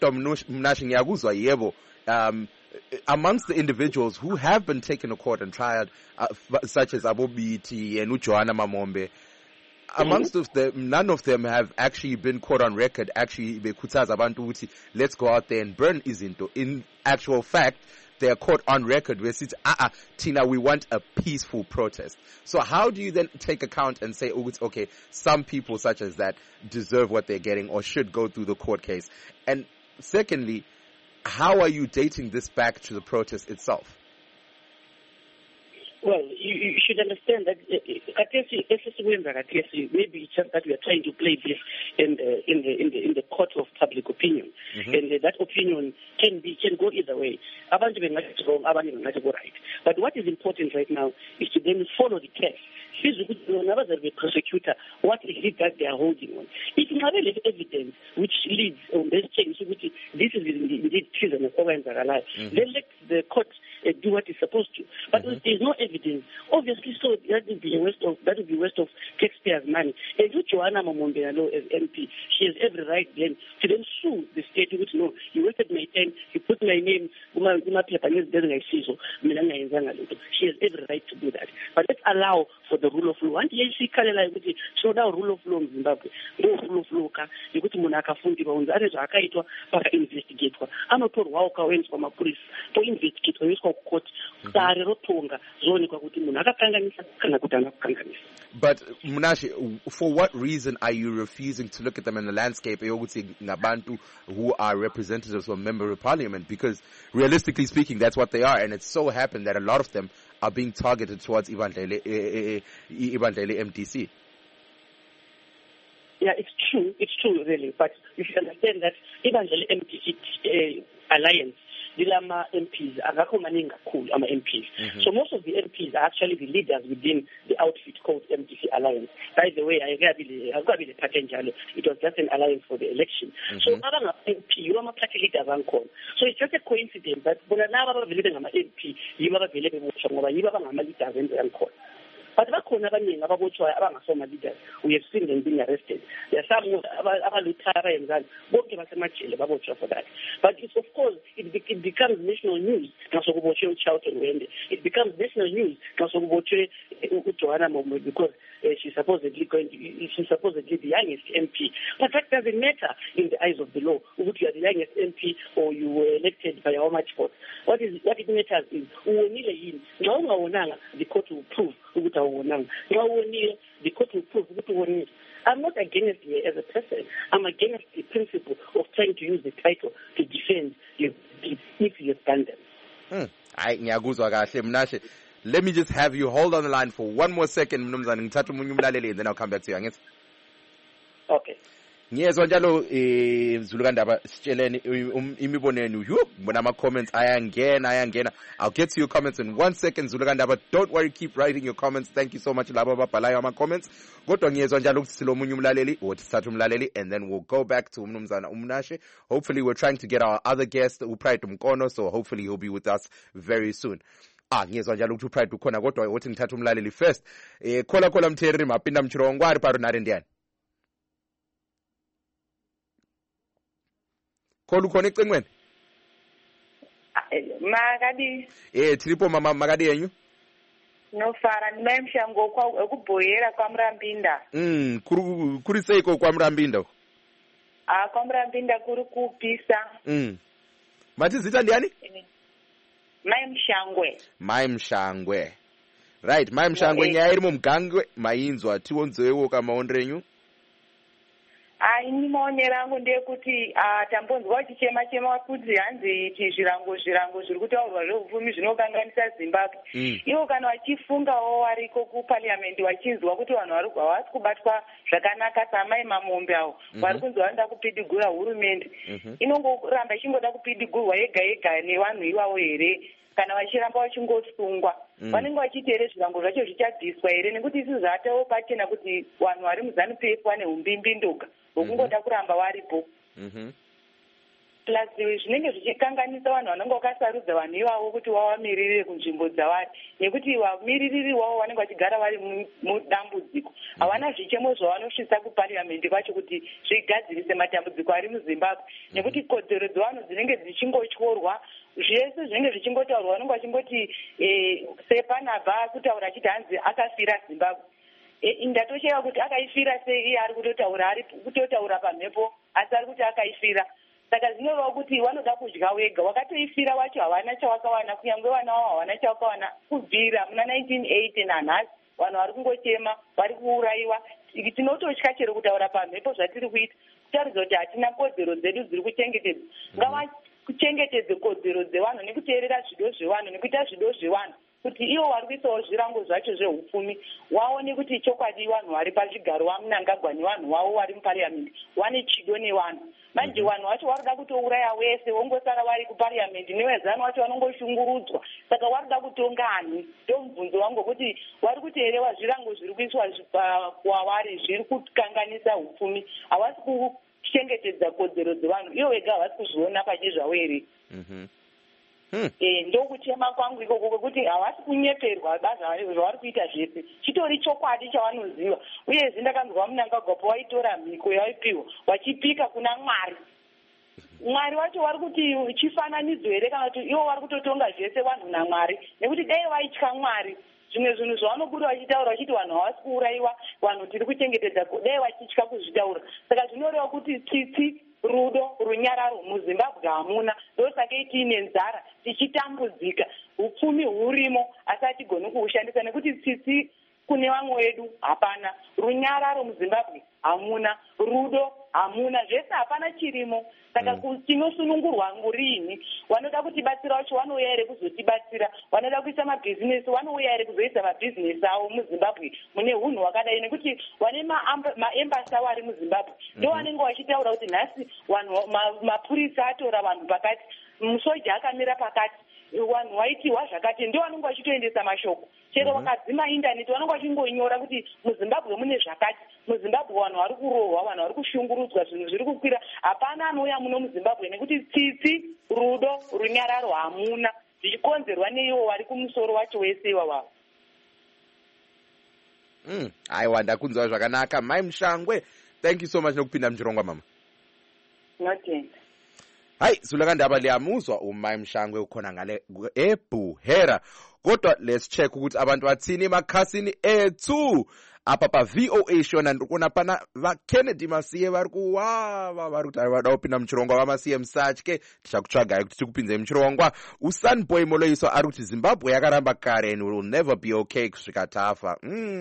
Amongst the individuals who have been taken to court and tried, such as Abu Biti and Johanna Mamombe, amongst of them, none of them have actually been caught on record. Actually, let's go out there and burn Izinto. In actual fact, they are caught on record where it's Tina, we want a peaceful protest. So how do you then take account and say, okay, some people such as that deserve what they're getting or should go through the court case? And secondly, how are you dating this back to the protest itself? Well, you should understand that maybe it's just that we are trying to play this in the court of public opinion, and that opinion can go either way. Abantu bengathi wrong, abanye bengathi go right. But what is important right now is to then follow the case. Whenever there is a prosecutor, what is it that they are holding on? If you have evidence which leads on this change, this is indeed treason then let the court do what it's supposed to. But if there is no evidence, obviously, so that would be a waste of taxpayers' money. And you, Joanna Mamombe, as MP, she has every right then to then sue the state. You wasted my time, you put my name, she has every right to do that. But let's allow for the rule of law. And yes, she can show down rule of law in Zimbabwe. No rule of law. You go to Monaka Fundi, investigate. I'm not told how went from a police to investigate court. But Munashe, for what reason are you refusing to look at them in the landscape who are representatives of member of parliament? Because realistically speaking, that's what they are, and it's so happened that a lot of them are being targeted towards Ibandlele MTC. Yeah, it's true really, but you should understand that Ibandlele MTC alliance, Dilama MPs are MPs. So most of the MPs are actually the leaders within the outfit called MTC Alliance. By the way, it was just an alliance for the election. So MP, you are party leaders. So it's just a coincidence that MP, you are but we have seen them being arrested. There are some for that. But it's, of course, it becomes national news. It becomes national news because she's supposedly the youngest MP. But that doesn't matter in the eyes of the law. Whether you are the youngest MP or you were elected by how much vote. What it matters is the court will prove the court will prove. I'm not against it as a person. I'm against the principle of trying to use the title to defend if you've done them. Let me just have you hold on the line for one more second, and then I'll come back to you. Okay. Ngiyezwa njalo Zulukandaba sitsheleni imibono yenu bona ama comments ayangena. I'll get to your comments in 1 second. Zulukandaba, don't worry, keep writing your comments. Thank you so much labo ababhalayo ama comments. Kodwa ngiyezwa njalo ukuthi silomunye umlaleli wothatha umlaleli, and then we'll go back to umnumzana Munashe. Hopefully we're trying to get our other guest uPride Mkono, so hopefully he'll be with us very soon. Ngiyezwa njalo ukuthi uPride ukhona kodwa wothi ngithatha umlaleli first. Khola mtheri mapinda mchirongwa ari paro narendiani. Kholu khona ecingweni makadi tiripo mama makadi yenyu nofara ndimemshango ekubhoyera kwaMurambinda kuri seiko kwaMurambinda kwaMurambinda kuri kupisa mati zita ndiani Mai Mshangwe right Mai Mshangwe nyaya iri mumugangwe mainzwa tionzewo kamaonrenyu Maonero angu ndeyekuti tambonzwa chichema kuti hanzi iti zvirango zviri kutaurwa zveupfumi zvinokanganisa Zimbabwe. Ivo kana vachifungawo variko kuparliament vachinzwa kuti vanhu havasi kubatwa zvakanaka saamai Mamombe avo vari kunzi vanoda kupidigura hurumende. Inongoramba ichingoda kupidigurwa yega nevanhu ivavo here kana vachiramba vachingosungwa. Vanenge vachiti here zvirango zvacho zvichadhiswa here nekuti isi zvatawo pachena kuti vanhu vari muZANU-PF vane umbimbi ndoga vokungoda kuramba varipo. Plus zvinenge zvichikanganisa vanhu vanenge vakasarudza vanhu ivavo kuti vavamirire kunzvimbo dzavari nekuti vamiririri vavo vanenge vachigara vari mudambudziko. Havana zvichemo zvavanosvitsa kuparliament kwacho kuti zvigadzirise matambudziko ari muZimbabwe nekuti kodzero dzevanhu dzinenge dzichingotyorwa zvese zvinenge zvichingotaurwa vanenge vachimboti sepanabva kutaura achiti hanzi akafira Zimbabwe. Ndatosheka kuti akaifira sei iye ari kutotaura pamhepo asi ari kuti akaifira. Saka zvinoreva kuti vanoda kudya wega. Wakatoifira wacho havana chawakawana, kunyange vana wavo havana chawakawana kubvira muna 1980 nanhasi vanhu vari kungochema vari kuurayiwa. Tinototya chero kutaura pamhepo zvatiri kuita kutaridza kuti hatina kodzero dzedu dziri kuchengetedzwa. Ngavakuchengetedze kodzero dzevanhu nekuteerera zvido zvevanhu nekuita zvido zvevanhu kuti iwo vari kuisawo zvirango zvacho zveupfumi waone kuti chokwadi vanhu vari pazvigaro vamunangagwa nevanhu wavo vari mupariamendi vane chido nevanhu manje vanhu vacho vari kuda kutouraya wese wongosara vari kupariamendi nevezano vacho vanongoshungurudzwa saka vari kuda kutongani ndomubvunzo wangu kuti vari kuteerewa zvirango zviri kuiswa kwavari zviri kukanganisa upfumi havasi kuchengetedza kodzero dzevanhu ivo vega havasi kuzviona pache zvavo here ndokuchema kwangu ikoko kwekuti havasi kunyeperwa basa zvavari kuita zvese chitori chokwadi chavanoziva uyezve ndakanzwa munangagwa pawaitora mhiko yavaipiwa vachipika kuna mwari mwari wacho vari kuti chifananidzo here kana kuti ivo vari kutotonga zvese vanhu namwari nekuti dai vaitya mwari zvimwe zvinhu zvavanobuda vachitaura vachiti vanhu havasi kuurayiwa vanhu tiri kuchengetedza dai vachitya kuzvitaura saka zvinoreva kuti tsitsi rudo runyararo muzimbabwe hamuna ndosaka tiine nzara tichitambudzika upfumi hurimo asi hatigoni kuhushandisa nekuti tsitsi kune vamwe vedu hapana runyararo muzimbabwe hamuna rudo hamuna zvese hapana chirimo saka tinosunungurwa nguriini vanoda kutibatsira vacho vanouya here kuzotibatsira vanoda kuisa mabhizinesi vanouya here kuzoisa mabhizinesi avo muzimbabwe mune unhu hwakadai nekuti vane maembasi avo ari muzimbabwe ndo vanenge vachitaura kuti nhasi vanhu mapurisa atora vanhu pakati musoja akamira pakati vanhu vaitiwa zvakati ndo vanenge vachitoendesa mashoko chero vakadzima indaneti vanenge vachingonyora kuti muzimbabwe mune zvakati muzimbabwe vanhu vari kurohwa vanhu vari kushungurudzwa zvinhu zviri kukwira hapana anouya muno muzimbabwe nekuti tsitsi rudo runyararo hamuna zvichikonzerwa neivo vari kumusoro wacho wese ivavavo aiwa ndakunzwa zvakanaka mai Mushangwe thank you so much nokupinda muchirongwa mama notenda hayi zulakandaba liyamuzwa umai Mushangwe ukhona ngale eBuhera kodwa let's check ukuthi abantu bathini emakhasini ethu apa pa VOA shona ndikuona pana vaKennedy Masiye vari kuwava vari kuti vada kupinda muchirongwa vamasiye Msachi ke tichakutsvagai kuti tikupinze muchirongwa uSunboy Moloyiso ari kuti Zimbabwe yakaramba kare and will never be okay kusvika tafa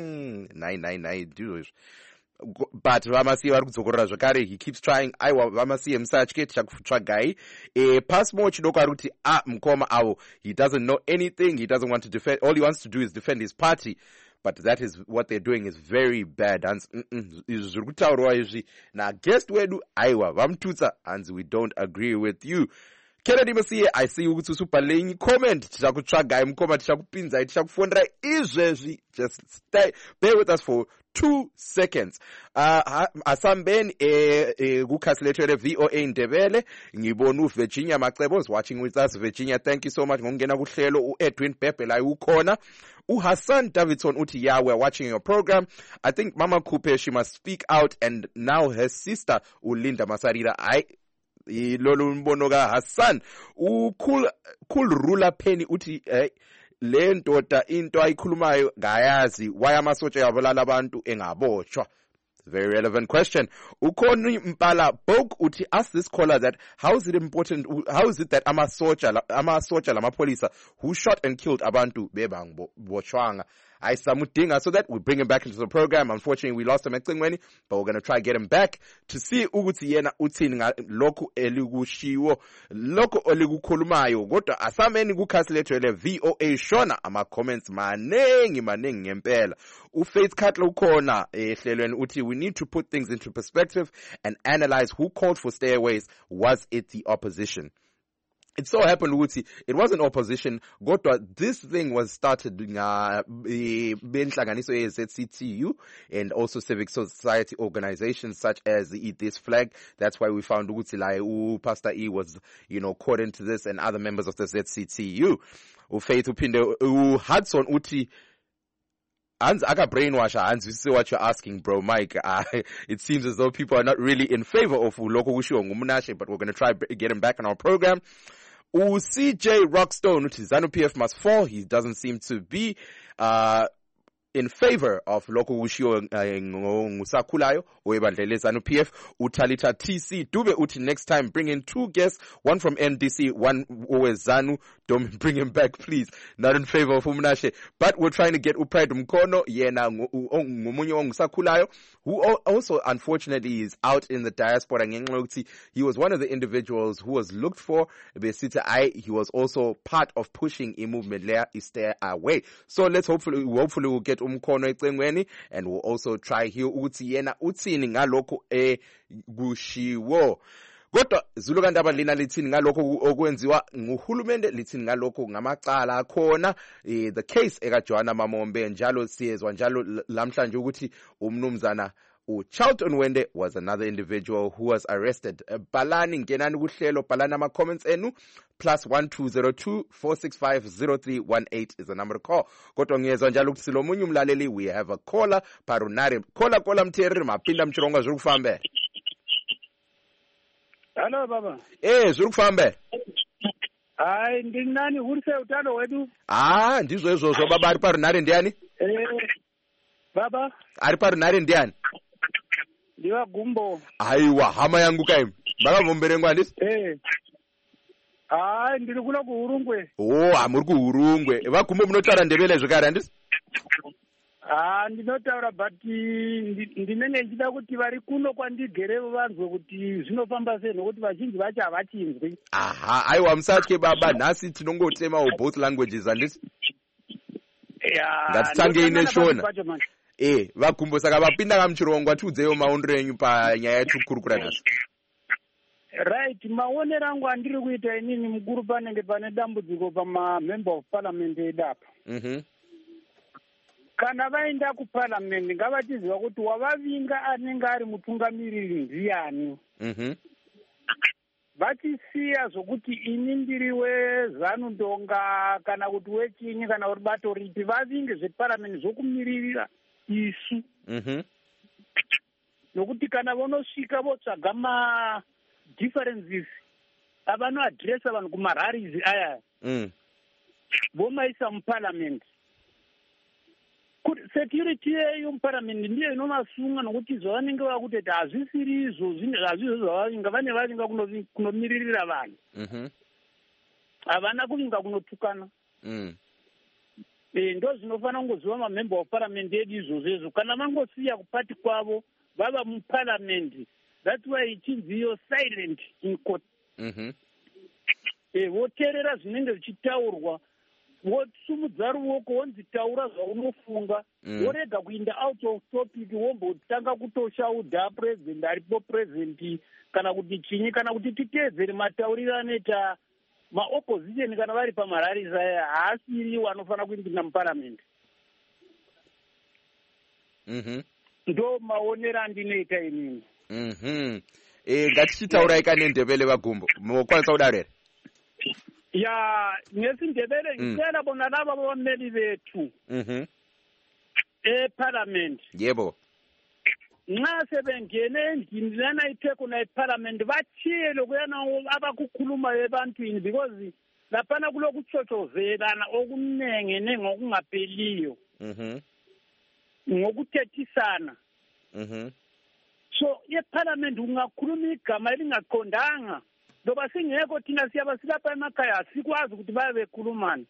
nai ndizvo izvo but vamasiye vari kudzokorera zvakare he keeps trying aiwa vamasiye Msachi ke tichakutsvagai Passmore chidoko ari kuti mukoma avo he doesn't know anything he doesn't want to defend all he wants to do is defend his party but that is what they're doing is very bad hanzi izvi zviri kutaurwa izvi naguest wedu aiwa vamututsa hanzi we don't agree with you Kennedy Masiye I see ukuthi usubhaleni comment tichakutsvagai mukoma tichakupinzai tichakufonderai izvezvi just stay bear with us for 2 seconds asambeni kukhasi lethu le-VOA Ndebele ngibona uVirginia Macebo is watching with us Virginia thank you so much ngokungena kuhlelo uEdwin Bebe la ukhona uHassan Davidson uthi yeah we're watching your program I think Mama Kupe she must speak out and now her sister uLinda Masarira lolu mbono ka Hassan cool ruler Penny uthi le ndoda into ayikhulumayo ngayazi why amasotsha yabalala abantu engabotshwa very relevant question ukhona Mpala Bok uthi ask this caller that how is it that amasotsha lamapolisa who shot and killed abantu bebangibotshwanga Samudinga so that we bring him back into the program. Unfortunately, we lost him at Tingweni, but we're going to try to get him back to see ukuthi yena uthini lokho elikushiwo lokho elikukhulumayo kodwa asameni kukhasi lethu le VOA shona ama comments manengi ngempela uFaith Katla ukhona ehlelweni uthi we need to put things into perspective and analyze who called for stayaways. Was it the opposition? It so happened, Uti, it wasn't opposition. This thing was started benhlanganiso ZCTU and also civic society organizations such as Eat This Flag. That's why we found Uti like Pastor E was, caught into this and other members of the ZCTU. Faith Upinde Hudson Uti. Hans aka brainwash Hans, you see what you're asking, bro, Mike. It seems as though people are not really in favor of Uloko Wishiwo Ngumunashe, but we're going to try to get him back on our program. CJ Rockstone, which is ZANU-PF must fall. He doesn't seem to be in favor of lokho kushiwo ngusakhulayo owebandla ZANU-PF. Utalita TC Dube uthi next time bring in 2 guests, one from NDC, one owezanu. Don't bring him back, please. Not in favor of Umnashe. But we're trying to get Upride Mkono, yena ngumunye ongusakhulayo, who also unfortunately is out in the diaspora. He was one of the individuals who was looked for. He was also part of pushing a movement there, stay away. So let's hopefully we'll get Umkono ecengweni, and we'll also try here uthi yena uthini ngalokho kushiwo. Kodwa Zulukandaba lina lithini ngalokho okwenziwa nguhulumende, lithini ngalokho ngamacala akhona, the case ekaJohana Mamombe, njalo siyezwa njalo lamhlanje ukuthi umnumzana Charlton Wende was another individual who was arrested. Balani ngenani kuhlelo, balani ama comments enu, +1202 465 0318 is the number to call. Kodwa ngiyezwa njalo ukuthi silomunye umlaleli, we have a caller Parunare. Caller Mtheri mapinda mchironga zuri kufambe. Hello baba. Zuri kufambe. Hayi ndinani urise utano wedu? Ndizo ezo baba ari Parunare ndiani? Baba. Ari Parunare ndiani? Ndiwa Gumbo. Aiwa hama yangu kaim. Baba vomberengwa ndisi? Ndiri kuna kuHurungwe. Muri kuHurungwe. Vagumbo munotaura Ndebele zvakare handisi? Ndinotaura but ndinenge ndichida kuti vari kuno kwandigere vanzwe kuti zvinofamba sei nokuti vazhinji vacho havachinzwi. Aiwa musatye baba, nhasi tinongotemawo both languages handisi? Ngatitangei neshona. Vagumbo saka vapinda kamuchirongwa tiudzewo maonero enyu panyaya yatikurukura nazo. Right, maonero angu andiri kuita inini mukuru panenge pane dambudziko pamamember of parliament edapa. Kana vaenda kuparliament ngavachiziva kuti wavavinga anenge ari mutungamiriri ndiani. Vachisiya zvokuti ini ndiri weZANU Ndonga kana kuti wechinyi kana kuti bato ripi, vavinge zveparliament zvokumiririra isu. Nokuti kana vonosvika votsvaga ma-differences avanoadresa vanhu kumararizi aya vomaisa muparliament. Security yeyo muparliament ndiyo inomasunga nokuti zvavanenge vakutoti hazvisiri izvo hazvizvo zvavavinga, vane vavinga kunomiririra vanhu. Havana kuvinga kunotukana. Ndo zvinofanira kungoziva mamember of parliament edu izvozvo. Kana vangosiya kupati kwavo vava muparliament, that's why ichinzi iyo silent in court. Voteerera zvinenge zvichitaurwa, vosumudza ruoko wonzi taura zvaunofunga, vorega kuinda out of topic, wombotanga kutoshaudha president aripo present kana kuti chinyi, kana kuti titeedzere matauriro anoita maopposition kana vari pamararisa aya, haasiri wanofanira kuindira muparliament. Ndo maonero andinoita inini. Ngatichitaurai kaneNdebele Vagumbo, mokwanisa kudarera? NesiNdebele ngicela bona laba bameli bethu eParliament. Yebo. Nxa sebengene endlini lana ipheko na eParliament bathiyele kuyana abakukhuluma ebantwini, because laphana kulokutshotshozelana okunenge nengokungapheliyo. Ngokuthethisana. So eParliament ungakhuluma igama elingaqondanga, ngoba singekho thina siyaba silapha emakhaya asikwazi ukuthi baye bekhulumana.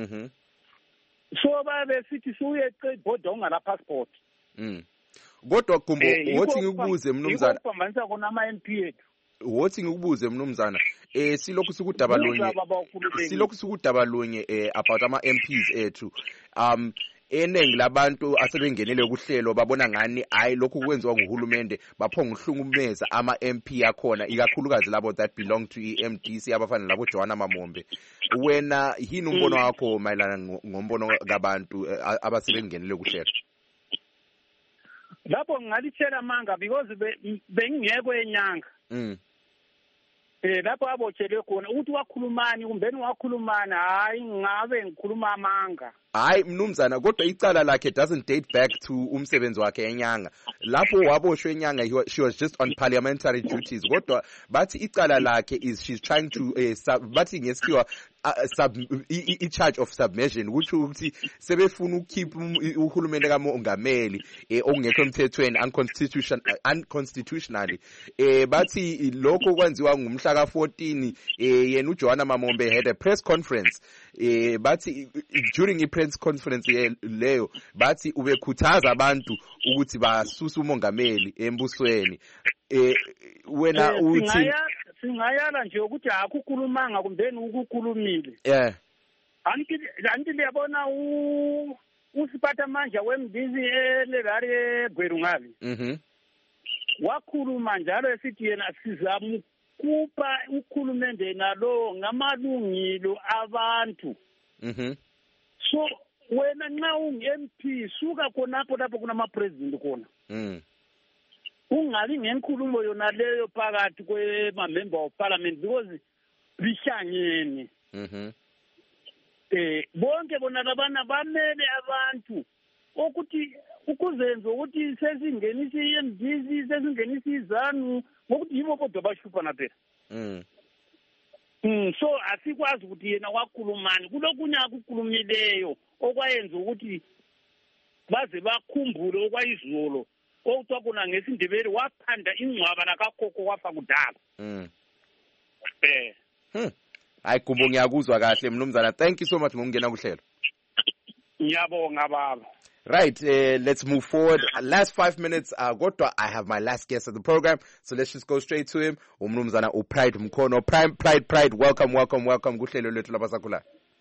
So babe sithi suye eqebhoda ungala passport. Kodwa Gumbo, wothi ngikubuze mnumzana. Ikuphambanisa kona ama-MP ethu. Wothi ngikubuze mnumzana, silokhu sikudabalunye about ama-MPs ethu. Eningi labantu asebengenele kuhlelo babona ngani hayi lokhu kwenziwa nguhulumende baphonga uhlungumeza ama-MP akhona, ikakhulukazi labo that belong to i-MDC abafana labo Joanna Mamombe. Wena yini umbono wakho mayelana ngombono kabantu abasebengenele kuhlelo? Lapho ngalitshela manga because bengingekho enyanga. Lapho abotshelwe khona ukuthi wakhulumani kumbeni wakhulumana, hayi ngabe ngikhuluma amanga. hayi mnumzana kodwa icala lakhe doesn't date back to umsebenzi wakhe enyanga lapho waboshwe enyanga she was just on parliamentary duties kodwa bathi icala lakhe is she's trying to bathi ngesikhiwa i-charge of submission kusho ukuthi sebefuna ukukhipha uhulumende kamongameli okungekho emthethweni unconstitutionally bathi lokho kwenziwa ngumhla ka-14 yena uJoanna Mamombe had a press conference bathi during i-press conference leyo bathi ubekhuthaza abantu ukuthi basuse umongameli embusweni wena uthi singayala nje ukuthi akukhulumanga kumbeni ukukhulumile anti liyabona usiphatha manje wemdizi elelari eGwerungabi wakhuluma njalo esithi yena sizamkhupha ukhulumende nalo ngamalungelo abantu so wena nxa ungu-MP suka khonapho lapho kunama-president khona ungabi ngenkulumo yona leyo phakathi kwema-member of parliament because bihlangene bonke bona labana bamele abantu ukuthi ukuzenza ukuthi sesingenisa i-MDC sesingenisa izanu ngokuthi yibo kodwa bashuphana phela so asikwazi ukuthi yena wakhulumani kulokunye akukhulumileyo okwayenza ukuthi baze bakhumbule okwayizolo okuthiwa kona ngesindebele waphanda ingcwaba lakakhokho wafa kudala hayi Gumbo ngiyakuzwa kahle mnumzana thank you so much ngokungena kuhlelo ngiyabonga baba. Right, let's move forward. Last 5 minutes, Godwa, I have my last guest of the program, so let's just go straight to him. Umnumzana uPride Mkhono. Pride, welcome. Kuhlelo lethu labasakhulayo.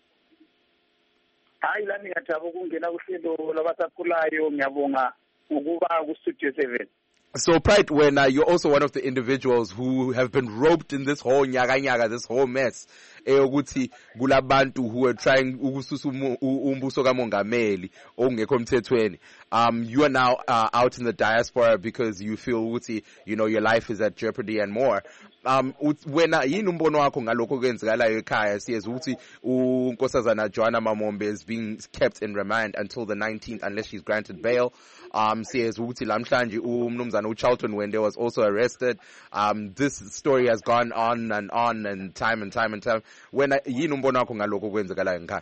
Hayi lami ngiyajabula ukungena kuhlelo labasakhulayo ngiyabonga ukuba ku Studio 7. So Pride, when you're also one of the individuals who have been roped in this whole nyaga, this whole mess, ukuthi kulabantu who are trying ukususa umbuso kamongameli ongekho emthethweni. You are now out in the diaspora because you feel ukuthi your life is at jeopardy and more. Wena yini umbono wakho ngalokho kwenzekalayo ekhaya siyeza ukuthi unkosazana Joanna Mamombe is being kept in remand until the 19th unless she's granted bail. Siyeza ukuthi lamhlanje umnumzana uCharlton Wende was also arrested. This story has gone on and time. Wena yini umbono wakho ngalokho kwenzekalayo ekhaya?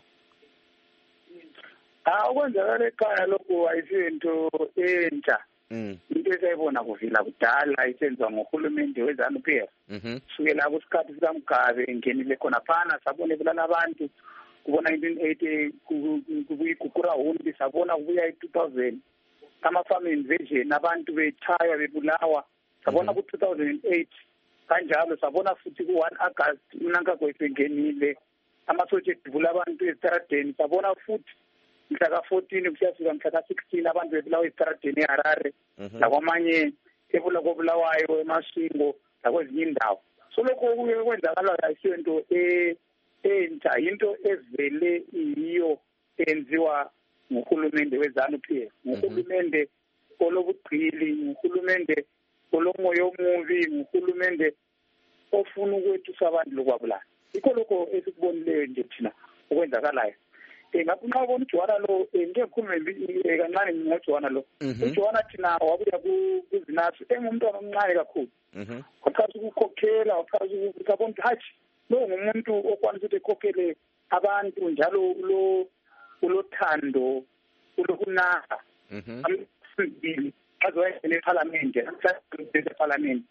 Okwenzakala ekhaya lokho ayisento entsha. Into esayibona kuvila kudala isenziwa ngohulumende weZANU-PF. Sukela kusikhathi sikaMgabe ngenile khona phana sabona ebulala abantu kubona 1980 kubuyigugura hundi sabona kubuya 2000 ama-farm invasion abantu bechaywa bebulawa sabona ku-2008 kanjalo sabona futhi ku-1 August uNankagwethu engenile amasotsha edubula abantu ezitaradeni sabona futhi mhla ka-14 kusiyafika mhla ka-16 abantu bebulawa ezitaradeni eHarare nakwamanye kobulawayo eMashingo nakwezinye indawo so lokho kuye kwenzakala ayisento entsha into evele iyo enziwa nguhulumende weZANU-PF nguhulumende olobugqili nguhulumende olomoya omubi nguhulumende ofuna ukwethusa abantu lokwabulala ikho lokho esikubonileyo nje thina okwenzakalayo ngapha nxa ubona uJoanna lo ngekhulume kancane ngoJoanna lo uJoanna thina wabuya kuZinasu engumntwana omncane kakhulu waqala ukukhokhela waqala ukubona ukuthi hathi lo ngumuntu okwanisa ukuthi ekhokhele abantu njalo ulothando ulokunaka amsibili azoyena eParliament eParliament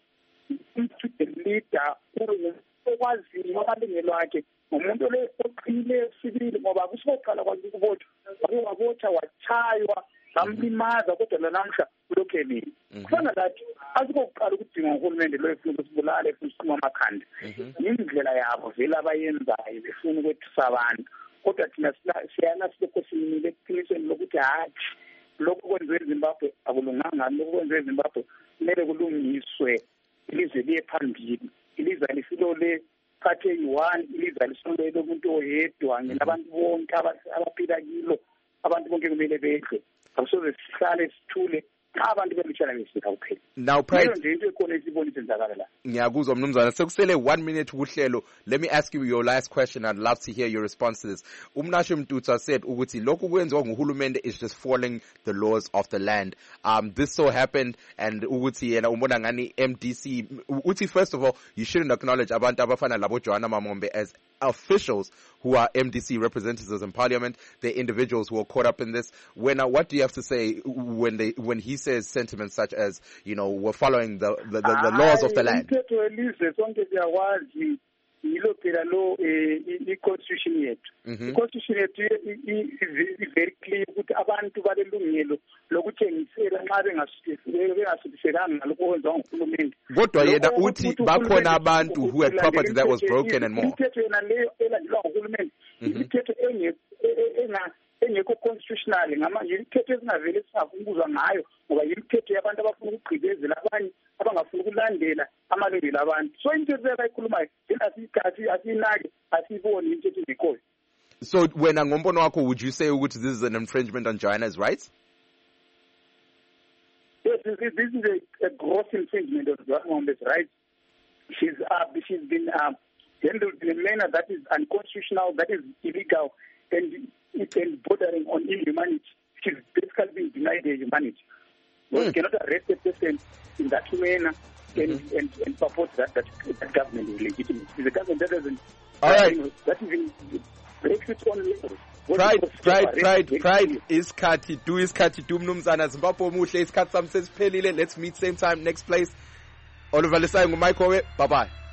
leader okwaziyo amalungelo akhe umuntu le oqinile sibili ngoba kusoqala kwazi ukubotha wabotha wachaywa bamlimaza kodwa lanamhla ulokhelile kufana lathi asikokuqala ukudinga uhulumende lo efuna ukusibulala efuna ukusima amakhanda indlela yabo vele abayenzayo befuna ukwethusa abantu kodwa thina siyana silokho simile eqinisweni lokuthi hathi lokho kwenziwe eZimbabwe akulunganga lokho kwenziwe eZimbabwe kumele kulungiswe ilizwe liye phambili ilizwe lisilole khathe yi-1 ilizwe lisilole lomuntu oyedwa ngenabantu bonke abaphila kilo abantu bonke kumele bedle akusoze sihlale sithule abantu belushana besika kuphela. Now Pride, nje into ekhona esibonisa enzakala la. Ngiyakuzwa mnumzana, sekusele 1 minute kuhlelo. Let me ask you your last question. I'd love to hear your response to this. Umnashe Mtuta said ukuthi lokhu kwenziwa nguhulumende is just following the laws of the land. This so happened, and ukuthi yena umbona ngani MDC uthi first of all you shouldn't acknowledge abantu abafana labo Joanna Mamombe as officials who are MDC representatives in parliament. They're individuals who are caught up in this. What do you have to say when he says sentiments such as, you know, we're following the laws of the land? Ilokela lo i-constitution yethu. I-constitution yethu very clear ukuthi abantu balelungelo lokuthengisela nxa bengasuthisekanga ngalokho okwenziwa nguhulumende. Kodwa yena uthi bakhona abantu who had property that was broken and more. Imithetho yena leyo elandelwa nguhulumende, imithetho engekho constitutional, imithetho ezingavele singafuna ngayo ngoba imithetho yabantu abafuna ukugqibezela abanye abangafuna ukulandela amalungelo abantu. So imithetho ayikhulumayo asinake asiboni imithetho ezikhoyo. So wena ngombono wakho, would you say ukuthi this is an infringement on Joanna's rights? Yes, this is a gross infringement of Joanna's rights. She's been handled in a manner that is unconstitutional, that is illegal, and bordering on inhumanity. She's basically been denied her humanity. You cannot arrest a person in that manner and purport that government is legitimate. It's a government that doesn't. All right. That even breaks its own level. Pride isikhathi du mnumzana Zimbabwe muhle isikhathi sami sesiphelile. Let's meet same time next place. Oliver Lesai nguMichael. Bye bye.